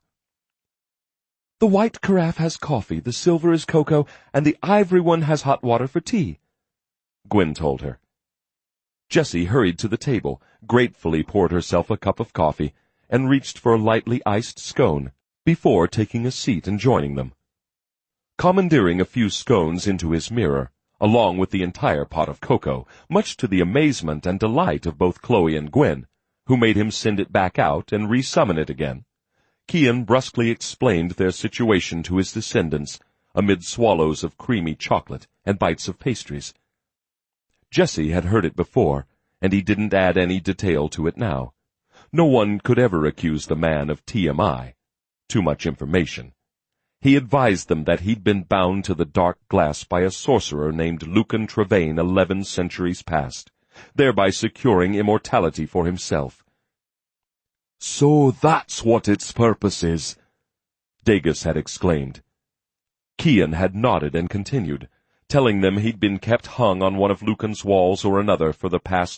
"The white carafe has coffee, the silver is cocoa, and the ivory one has hot water for tea," Gwen told her. Jessie hurried to the table, gratefully poured herself a cup of coffee, and reached for a lightly iced scone, before taking a seat and joining them. Commandeering a few scones into his mirror, along with the entire pot of cocoa, much to the amazement and delight of both Chloe and Gwen, who made him send it back out and re-summon it again, Cian brusquely explained their situation to his descendants, amid swallows of creamy chocolate and bites of pastries. Jessie had heard it before, and he didn't add any detail to it now. No one could ever accuse the man of TMI. Too much information. He advised them that he'd been bound to the dark glass by a sorcerer named Lucan Trevane 11 centuries past, thereby securing immortality for himself. "So that's what its purpose is," Dagus had exclaimed. Cian had nodded and continued, telling them he'd been kept hung on one of Lucan's walls or another for the past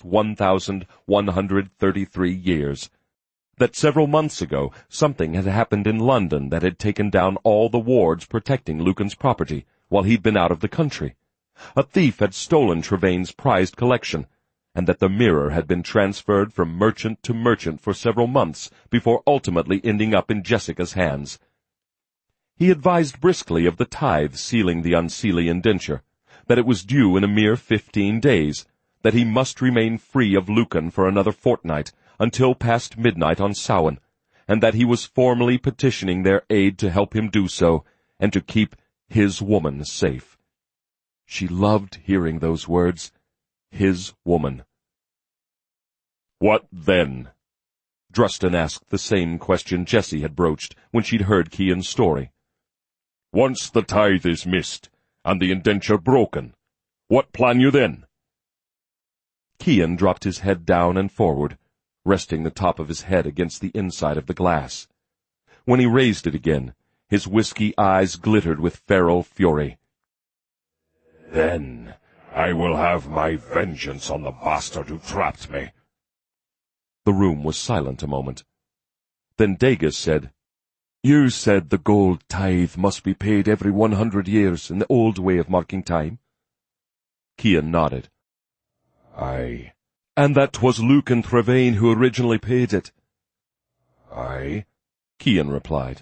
1,133 years. That several months ago something had happened in London that had taken down all the wards protecting Lucan's property while he'd been out of the country. A thief had stolen Trevane's prized collection, and that the mirror had been transferred from merchant to merchant for several months before ultimately ending up in Jessica's hands. He advised briskly of the tithe sealing the unseelie indenture, that it was due in a mere 15 days, that he must remain free of Lucan for another fortnight, until past midnight on Samhain, and that he was formally petitioning their aid to help him do so, and to keep his woman safe. She loved hearing those words. His woman. "What then?" Drustin asked the same question Jessie had broached when she'd heard Cian's story. "Once the tithe is missed, and the indenture broken, what plan you then?" Cian dropped his head down and forward, resting the top of his head against the inside of the glass. When he raised it again, his whiskey eyes glittered with feral fury. "Then I will have my vengeance on the bastard who trapped me." The room was silent a moment. Then Dagus said, "You said the gold tithe must be paid every 100 years in the old way of marking time?" Cian nodded. "Aye." "And that 'twas Lucan Trevane who originally paid it?" "Aye," Cian replied.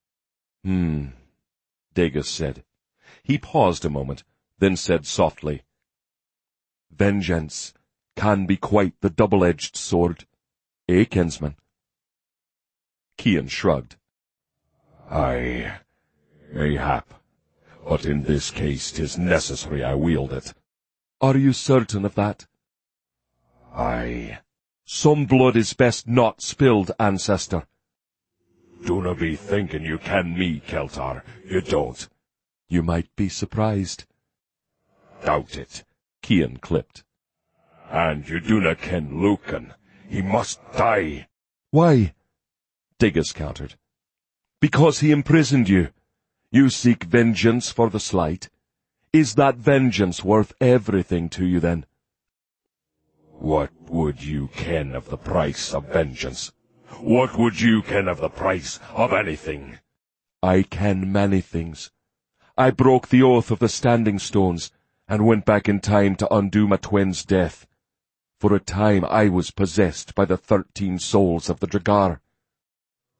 Dagus said. He paused a moment, then said softly, "Vengeance can be quite the double-edged sword, eh, kinsman?" Cian shrugged. "Aye, mayhap, but in this case 'tis necessary I wield it." "Are you certain of that?" "Aye." "Some blood is best not spilled, ancestor." "Dunna be thinking you ken me, Keltar. You don't." "You might be surprised." "Doubt it," Cian clipped. "And you dunna ken Lucan. He must die." "Why?" Dagus countered. "Because he imprisoned you. You seek vengeance for the slight. Is that vengeance worth everything to you, then?" "What would you ken of the price of vengeance? What would you ken of the price of anything?" "I ken many things. I broke the oath of the Standing Stones, and went back in time to undo my twin's death. For a time I was possessed by the 13 souls of the Dragar."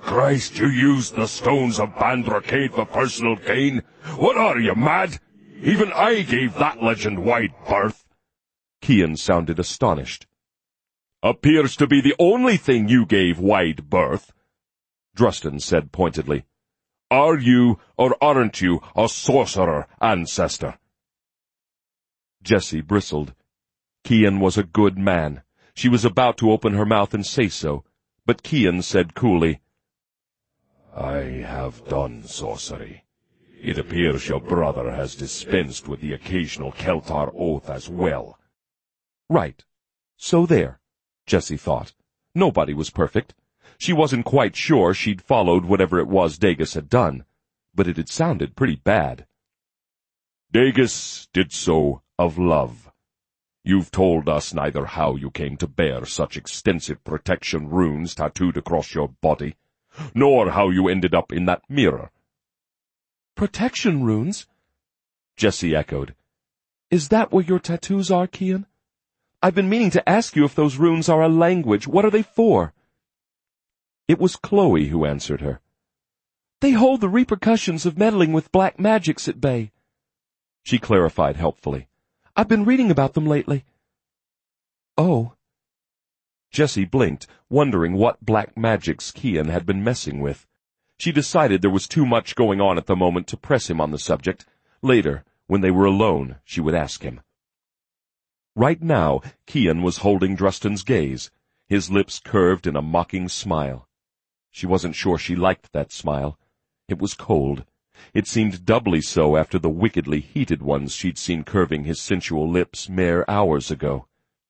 Christ, you used the stones of Bandrakade for personal gain? What are you, mad? Even I gave that legend wide berth. Cian sounded astonished. Appears to be the only thing you gave wide berth, Drustan said pointedly. Are you, or aren't you, a sorcerer ancestor? Jessie bristled. Cian was a good man. She was about to open her mouth and say so, but Cian said coolly, I have done sorcery. It appears your brother has dispensed with the occasional Keltar oath as well. Right. So there, Jessie thought. Nobody was perfect. She wasn't quite sure she'd followed whatever it was Dagus had done, but it had sounded pretty bad. Dagus did so of love. You've told us neither how you came to bear such extensive protection runes tattooed across your body, nor how you ended up in that mirror. Protection runes? Jessie echoed. Is that what your tattoos are, Cian? I've been meaning to ask you if those runes are a language. What are they for? It was Chloe who answered her. They hold the repercussions of meddling with black magics at bay, she clarified helpfully. I've been reading about them lately. Oh. Jessie blinked, wondering what black magics Cian had been messing with. She decided there was too much going on at the moment to press him on the subject. Later, when they were alone, she would ask him. Right now, Cian was holding Drustan's gaze, his lips curved in a mocking smile. She wasn't sure she liked that smile. It was cold. It seemed doubly so after the wickedly heated ones she'd seen curving his sensual lips mere hours ago.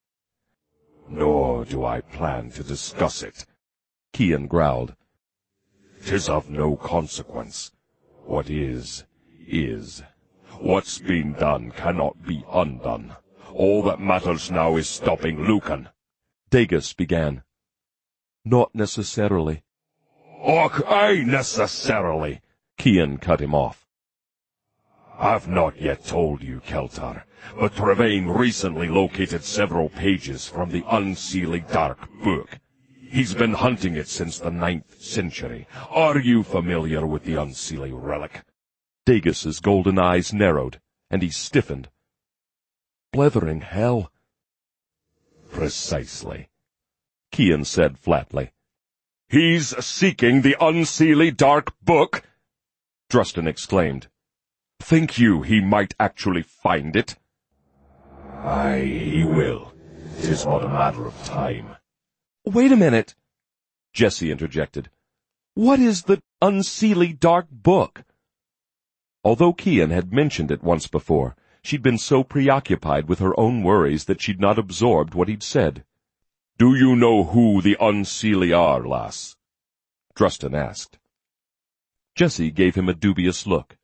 Nor do I plan to discuss it, Cian growled. 'Tis of no consequence. What is, is. What's been done cannot be undone. All that matters now is stopping Lucan. Dagus began. Not necessarily. Och, aye, necessarily, Cian cut him off. I've not yet told you, Keltar, but Trevain recently located several pages from the Unseelie Dark Book. He's been hunting it since the 9th century. Are you familiar with the Unseelie relic? Dagus's golden eyes narrowed, and he stiffened. Blethering hell. Precisely, Cian said flatly. He's seeking the Unseelie Dark Book? Drustan exclaimed. Think you he might actually find it? Aye, he will. 'Tis but a matter of time. Wait a minute, Jessie interjected. What is the Unseelie Dark Book? Although Cian had mentioned it once before, she'd been so preoccupied with her own worries that she'd not absorbed what he'd said. Do you know who the Unseelie are, lass? Drustan asked. Jessie gave him a dubious look.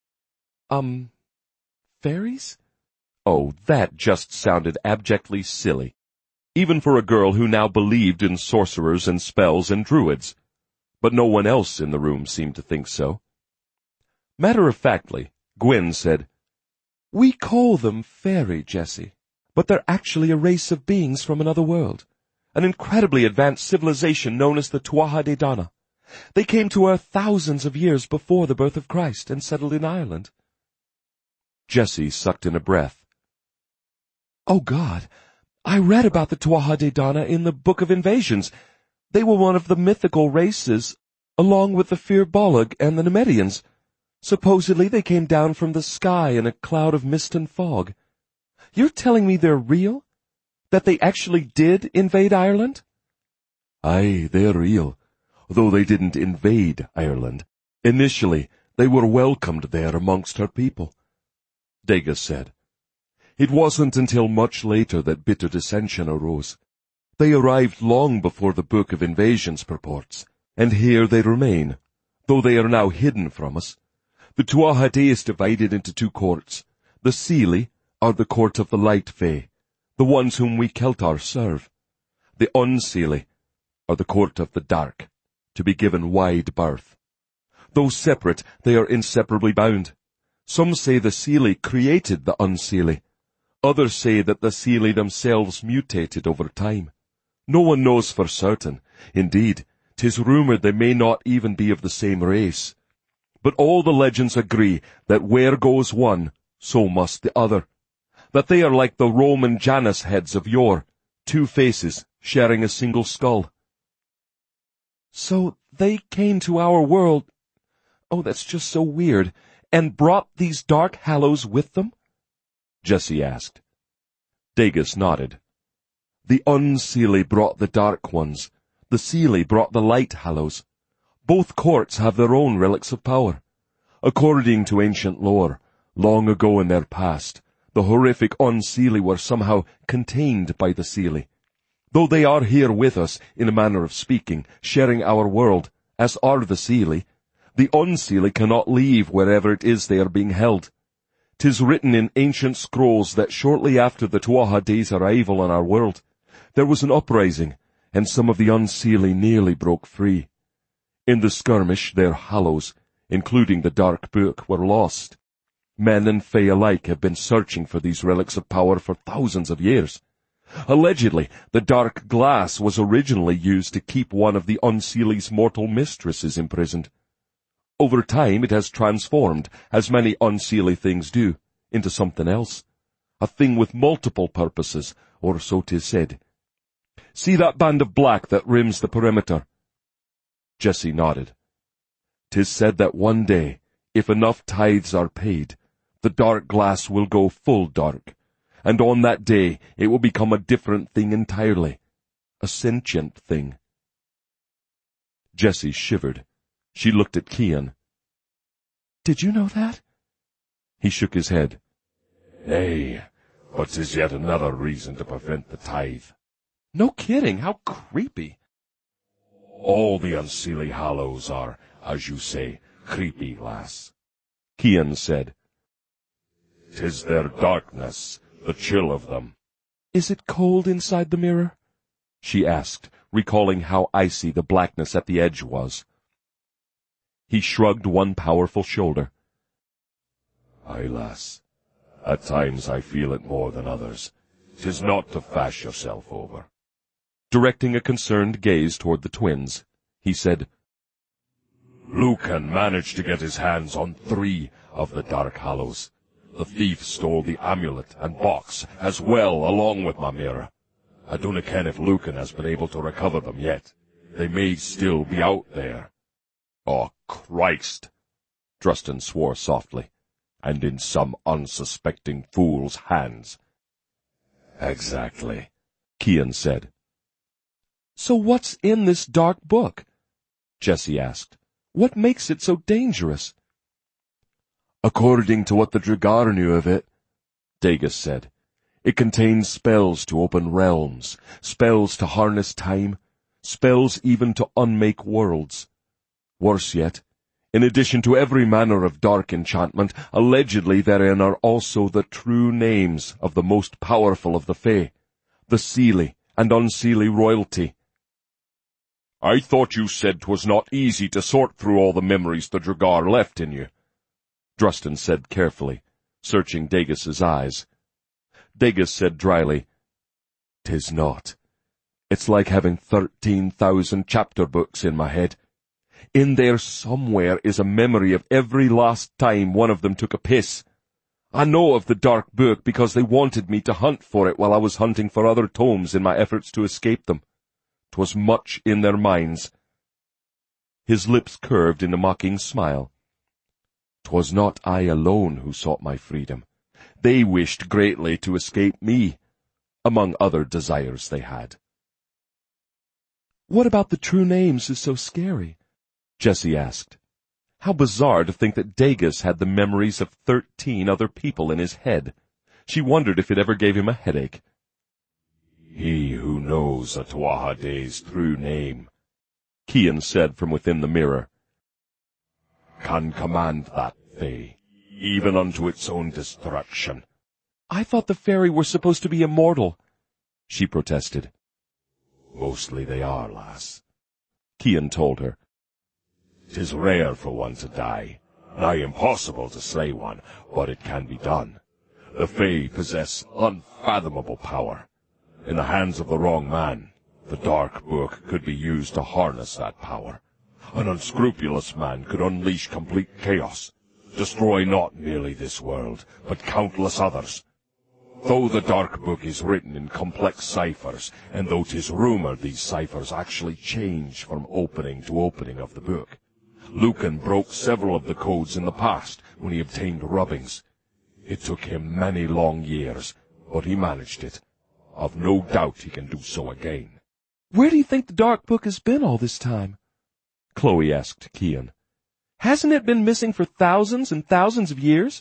Fairies? Oh, that just sounded abjectly silly, even for a girl who now believed in sorcerers and spells and druids. But no one else in the room seemed to think so. Matter-of-factly, Gwen said, We call them fairy, Jessie, but they're actually a race of beings from another world, an incredibly advanced civilization known as the Tuatha De Danann. They came to Earth thousands of years before the birth of Christ and settled in Ireland. Jessie sucked in a breath. Oh, God, I read about the Tuatha De Danann in the Book of Invasions. They were one of the mythical races, along with the Fir Bolg and the Nemedians. Supposedly they came down from the sky in a cloud of mist and fog. You're telling me they're real? That they actually did invade Ireland? Aye, they're real, though they didn't invade Ireland. Initially, they were welcomed there amongst her people, Dagus said. It wasn't until much later that bitter dissension arose. They arrived long before the Book of Invasions purports, and here they remain, though they are now hidden from us. The Tuatha Dé is divided into two courts. The Seelie are the court of the Light Fae, the ones whom we Keltar serve. The Unseelie are the court of the Dark, to be given wide berth. Though separate, they are inseparably bound. Some say the Seelie created the Unseelie. Others say that the Seelie themselves mutated over time. No one knows for certain. Indeed, 'Tis rumored they may not even be of the same race. But all the legends agree that where goes one, so must the other. That they are like the Roman Janus heads of yore, 2 faces sharing a single skull. So they came to our world. Oh, that's just so weird. And brought these dark hallows with them? Jessie asked. Dagus nodded. The Unseelie brought the dark ones. The Seelie brought the light hallows. Both courts have their own relics of power. According to ancient lore, long ago in their past, the horrific Unseelie were somehow contained by the Seelie. Though they are here with us, in a manner of speaking, sharing our world, as are the Seelie, the Unseelie cannot leave wherever it is they are being held. 'Tis written in ancient scrolls that shortly after the Tuatha Dé's arrival on our world, there was an uprising, and some of the Unseelie nearly broke free. In the skirmish, their hallows, including the Dark Book, were lost. Men and Fae alike have been searching for these relics of power for thousands of years. Allegedly, the dark glass was originally used to keep one of the Unseelie's mortal mistresses imprisoned. Over time it has transformed, as many Unseelie things do, into something else. A thing with multiple purposes, or so 'tis said. See that band of black that rims the perimeter? Jessie nodded. 'Tis said that one day, if enough tithes are paid, the dark glass will go full dark, and on that day it will become a different thing entirely, a sentient thing. Jessie shivered. She looked at Cian. Did you know that? He shook his head. Nay, but 'tis yet another reason to prevent the tithe. No kidding, how creepy. All the Unseelie hallows are, as you say, creepy, lass, Cian said. 'Tis their darkness, the chill of them. Is it cold inside the mirror? She asked, recalling how icy the blackness at the edge was. He shrugged one powerful shoulder. Aye, lass, at times I feel it more than others. 'Tis not to fash yourself over. Directing a concerned gaze toward the twins, he said, Lucan managed to get his hands on 3 of the Dark Hallows. The thief stole the amulet and box as well, along with my mirror. I dunna ken if Lucan has been able to recover them yet. They may still be out there. Oh, Christ! Drustin swore softly. And in some unsuspecting fool's hands. Exactly, Cian said. So what's in this dark book? Jessie asked. What makes it so dangerous? According to what the Dragar knew of it, Dagus said, it contains spells to open realms, spells to harness time, spells even to unmake worlds. Worse yet, in addition to every manner of dark enchantment, allegedly therein are also the true names of the most powerful of the Fae, the Seelie and Unseelie royalty. I thought you said 'twas not easy to sort through all the memories the Dragar left in you, Drustin said carefully, searching Dagus's eyes. Dagus said dryly, 'Tis not. It's like having 13,000 chapter books in my head. In there somewhere is a memory of every last time one of them took a piss. I know of the Dark Book because they wanted me to hunt for it while I was hunting for other tomes in my efforts to escape them. 'Twas much in their minds. His lips curved in a mocking smile. 'Twas not I alone who sought my freedom. They wished greatly to escape me, among other desires they had. What about the true names is so scary? Jessie asked. How bizarre to think that Dagus had the memories of 13 other people in his head. She wondered if it ever gave him a headache. He who knows a Tuatha Dé's true name, Cian said from within the mirror, can command that Fae, even unto its own destruction. I thought the fairy were supposed to be immortal, she protested. Mostly they are, lass, Cian told her. 'Tis rare for one to die, nigh impossible to slay one, but it can be done. The Fae possess unfathomable power. In the hands of the wrong man, The Dark Book could be used to harness that power. An unscrupulous man could unleash complete chaos, destroy not merely this world, but countless others. Though the Dark Book is written in complex ciphers, and though 'tis rumored these ciphers actually change from opening to opening of the book, Lucan broke several of the codes in the past when he obtained rubbings. It took him many long years, but he managed it. I've no doubt he can do so again. Where do you think the Dark Book has been all this time? Chloe asked Cian. Hasn't it been missing for thousands and thousands of years?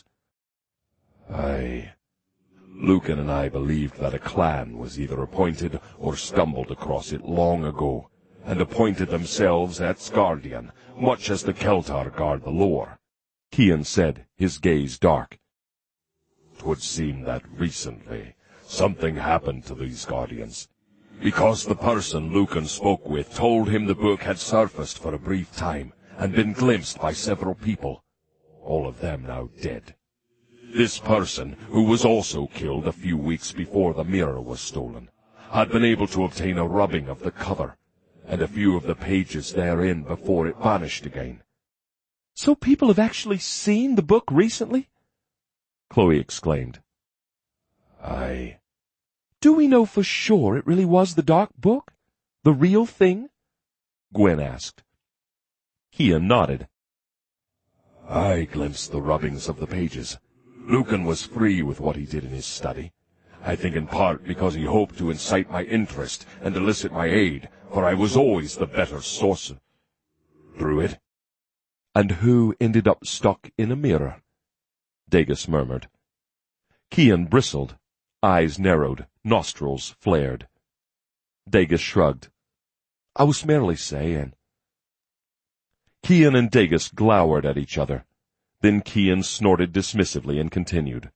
Aye. Lucan and I believed that a clan was either appointed or stumbled across it long ago, and appointed themselves its guardian, much as the Keltar guard the lore, Cian said, his gaze dark. 'Twould seem that recently something happened to these guardians, because the person Lucan spoke with told him the book had surfaced for a brief time and been glimpsed by several people, all of them now dead. This person, who was also killed a few weeks before the mirror was stolen, had been able to obtain a rubbing of the cover, and a few of the pages therein before it vanished again. So people have actually seen the book recently? Chloe exclaimed. Aye. Do we know for sure it really was the Dark Book? The real thing? Gwen asked. Cian nodded. I glimpsed the rubbings of the pages. Lucan was free with what he did in his study. I think in part because he hoped to incite my interest and elicit my aid, for I was always the better sorcerer. Druid? And who ended up stuck in a mirror? Dagus murmured. Cian bristled, eyes narrowed, nostrils flared. Dagus shrugged. I was merely saying. Cian and Dagus glowered at each other. Then Cian snorted dismissively and continued.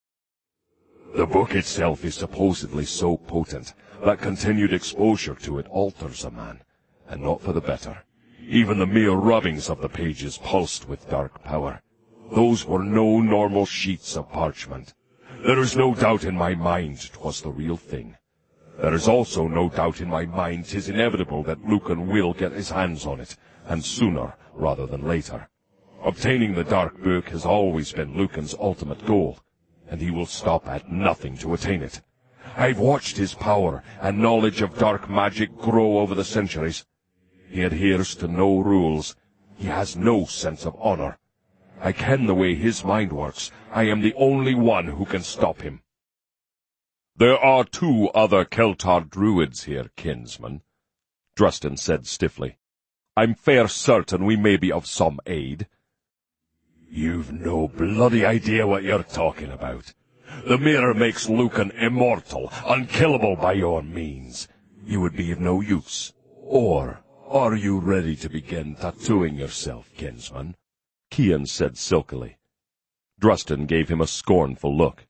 The book itself is supposedly so potent that continued exposure to it alters a man, and not for the better. Even the mere rubbings of the pages pulsed with dark power. Those were no normal sheets of parchment. There is no doubt in my mind 'twas the real thing. There is also no doubt in my mind 'tis inevitable that Lucan will get his hands on it, and sooner rather than later. Obtaining the Dark Book has always been Lucan's ultimate goal, and he will stop at nothing to attain it. I've watched his power and knowledge of dark magic grow over the centuries. He adheres to no rules. He has no sense of honor. I ken the way his mind works. I am the only one who can stop him. There are 2 other Keltar druids here, kinsman, Drustin said stiffly. I'm fair certain we may be of some aid. You've no bloody idea what you're talking about. The mirror makes Lucan immortal, unkillable by your means. You would be of no use. Or are you ready to begin tattooing yourself, kinsman? Cian said silkily. Drustin gave him a scornful look.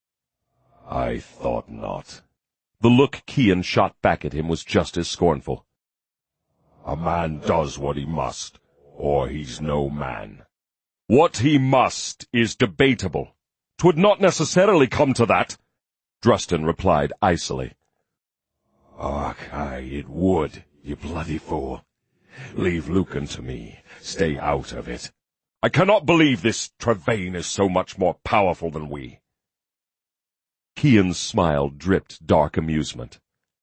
I thought not. The look Cian shot back at him was just as scornful. A man does what he must, or he's no man. What he must is debatable. 'Twould not necessarily come to that, Drustin replied icily. Aye, it would, you bloody fool. Leave Lucan to me. Stay out of it. I cannot believe this Trevain is so much more powerful than we. Cian's smile dripped dark amusement.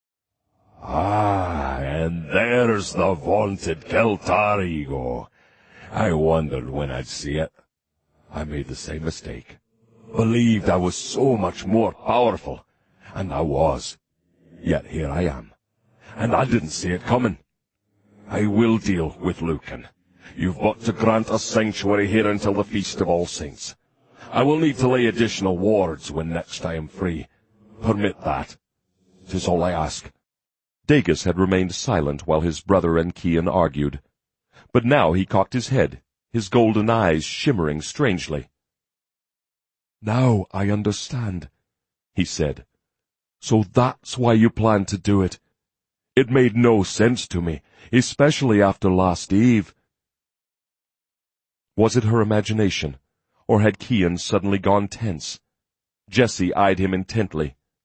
Ah, and there's the vaunted Keltar ego. I wondered when I'd see it. I made the same mistake. Believed I was so much more powerful, and I was. Yet here I am, and I didn't see it coming. I will deal with Lucan. You've but to grant us sanctuary here until the Feast of All Saints. I will need to lay additional wards when next I am free. Permit that. 'Tis all I ask. Dagus had remained silent while his brother and Cian argued. But now he cocked his head, his golden eyes shimmering strangely. Now I understand, he said. So that's why you planned to do it. It made no sense to me, especially after last eve. Was it her imagination, or had Cian suddenly gone tense? Jessie eyed him intently.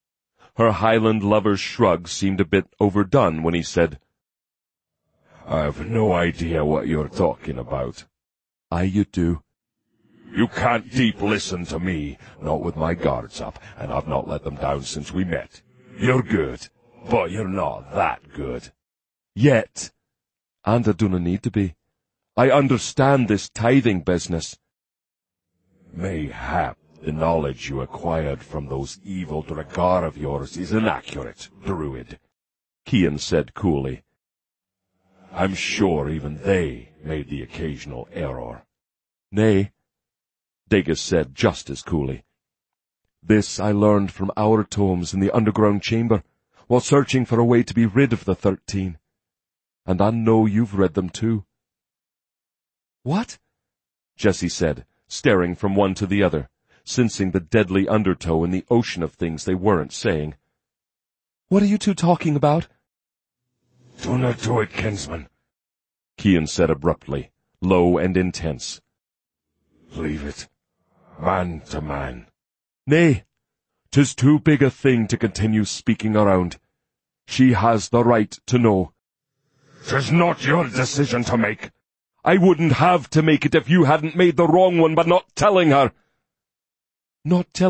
Her Highland lover's shrug seemed a bit overdone when he said, "I've no idea what you're talking about." "Aye, you do." "You can't deep listen to me, not with my guards up, and I've not let them down since we met. You're good, but you're not that good. Yet. And I dunna need to be. I understand this tithing business." "Mayhap the knowledge you acquired from those evil Drakkar of yours is inaccurate, Druid," Cian said coolly. "I'm sure even they made the occasional error." "Nay," Degas said just as coolly. "This I learned from our tomes in the underground chamber, while searching for a way to be rid of the 13. And I know you've read them too." "What?" Jessie said, staring from one to the other, sensing the deadly undertow in the ocean of things they weren't saying. "What are you two talking about?" "Do not do it, kinsman," Cian said abruptly, low and intense. "Leave it, man to man." "Nay, 'tis too big a thing to continue speaking around. She has the right to know." "'Tis not your decision to make." "I wouldn't have to make it if you hadn't made the wrong one by not telling her." "Not telling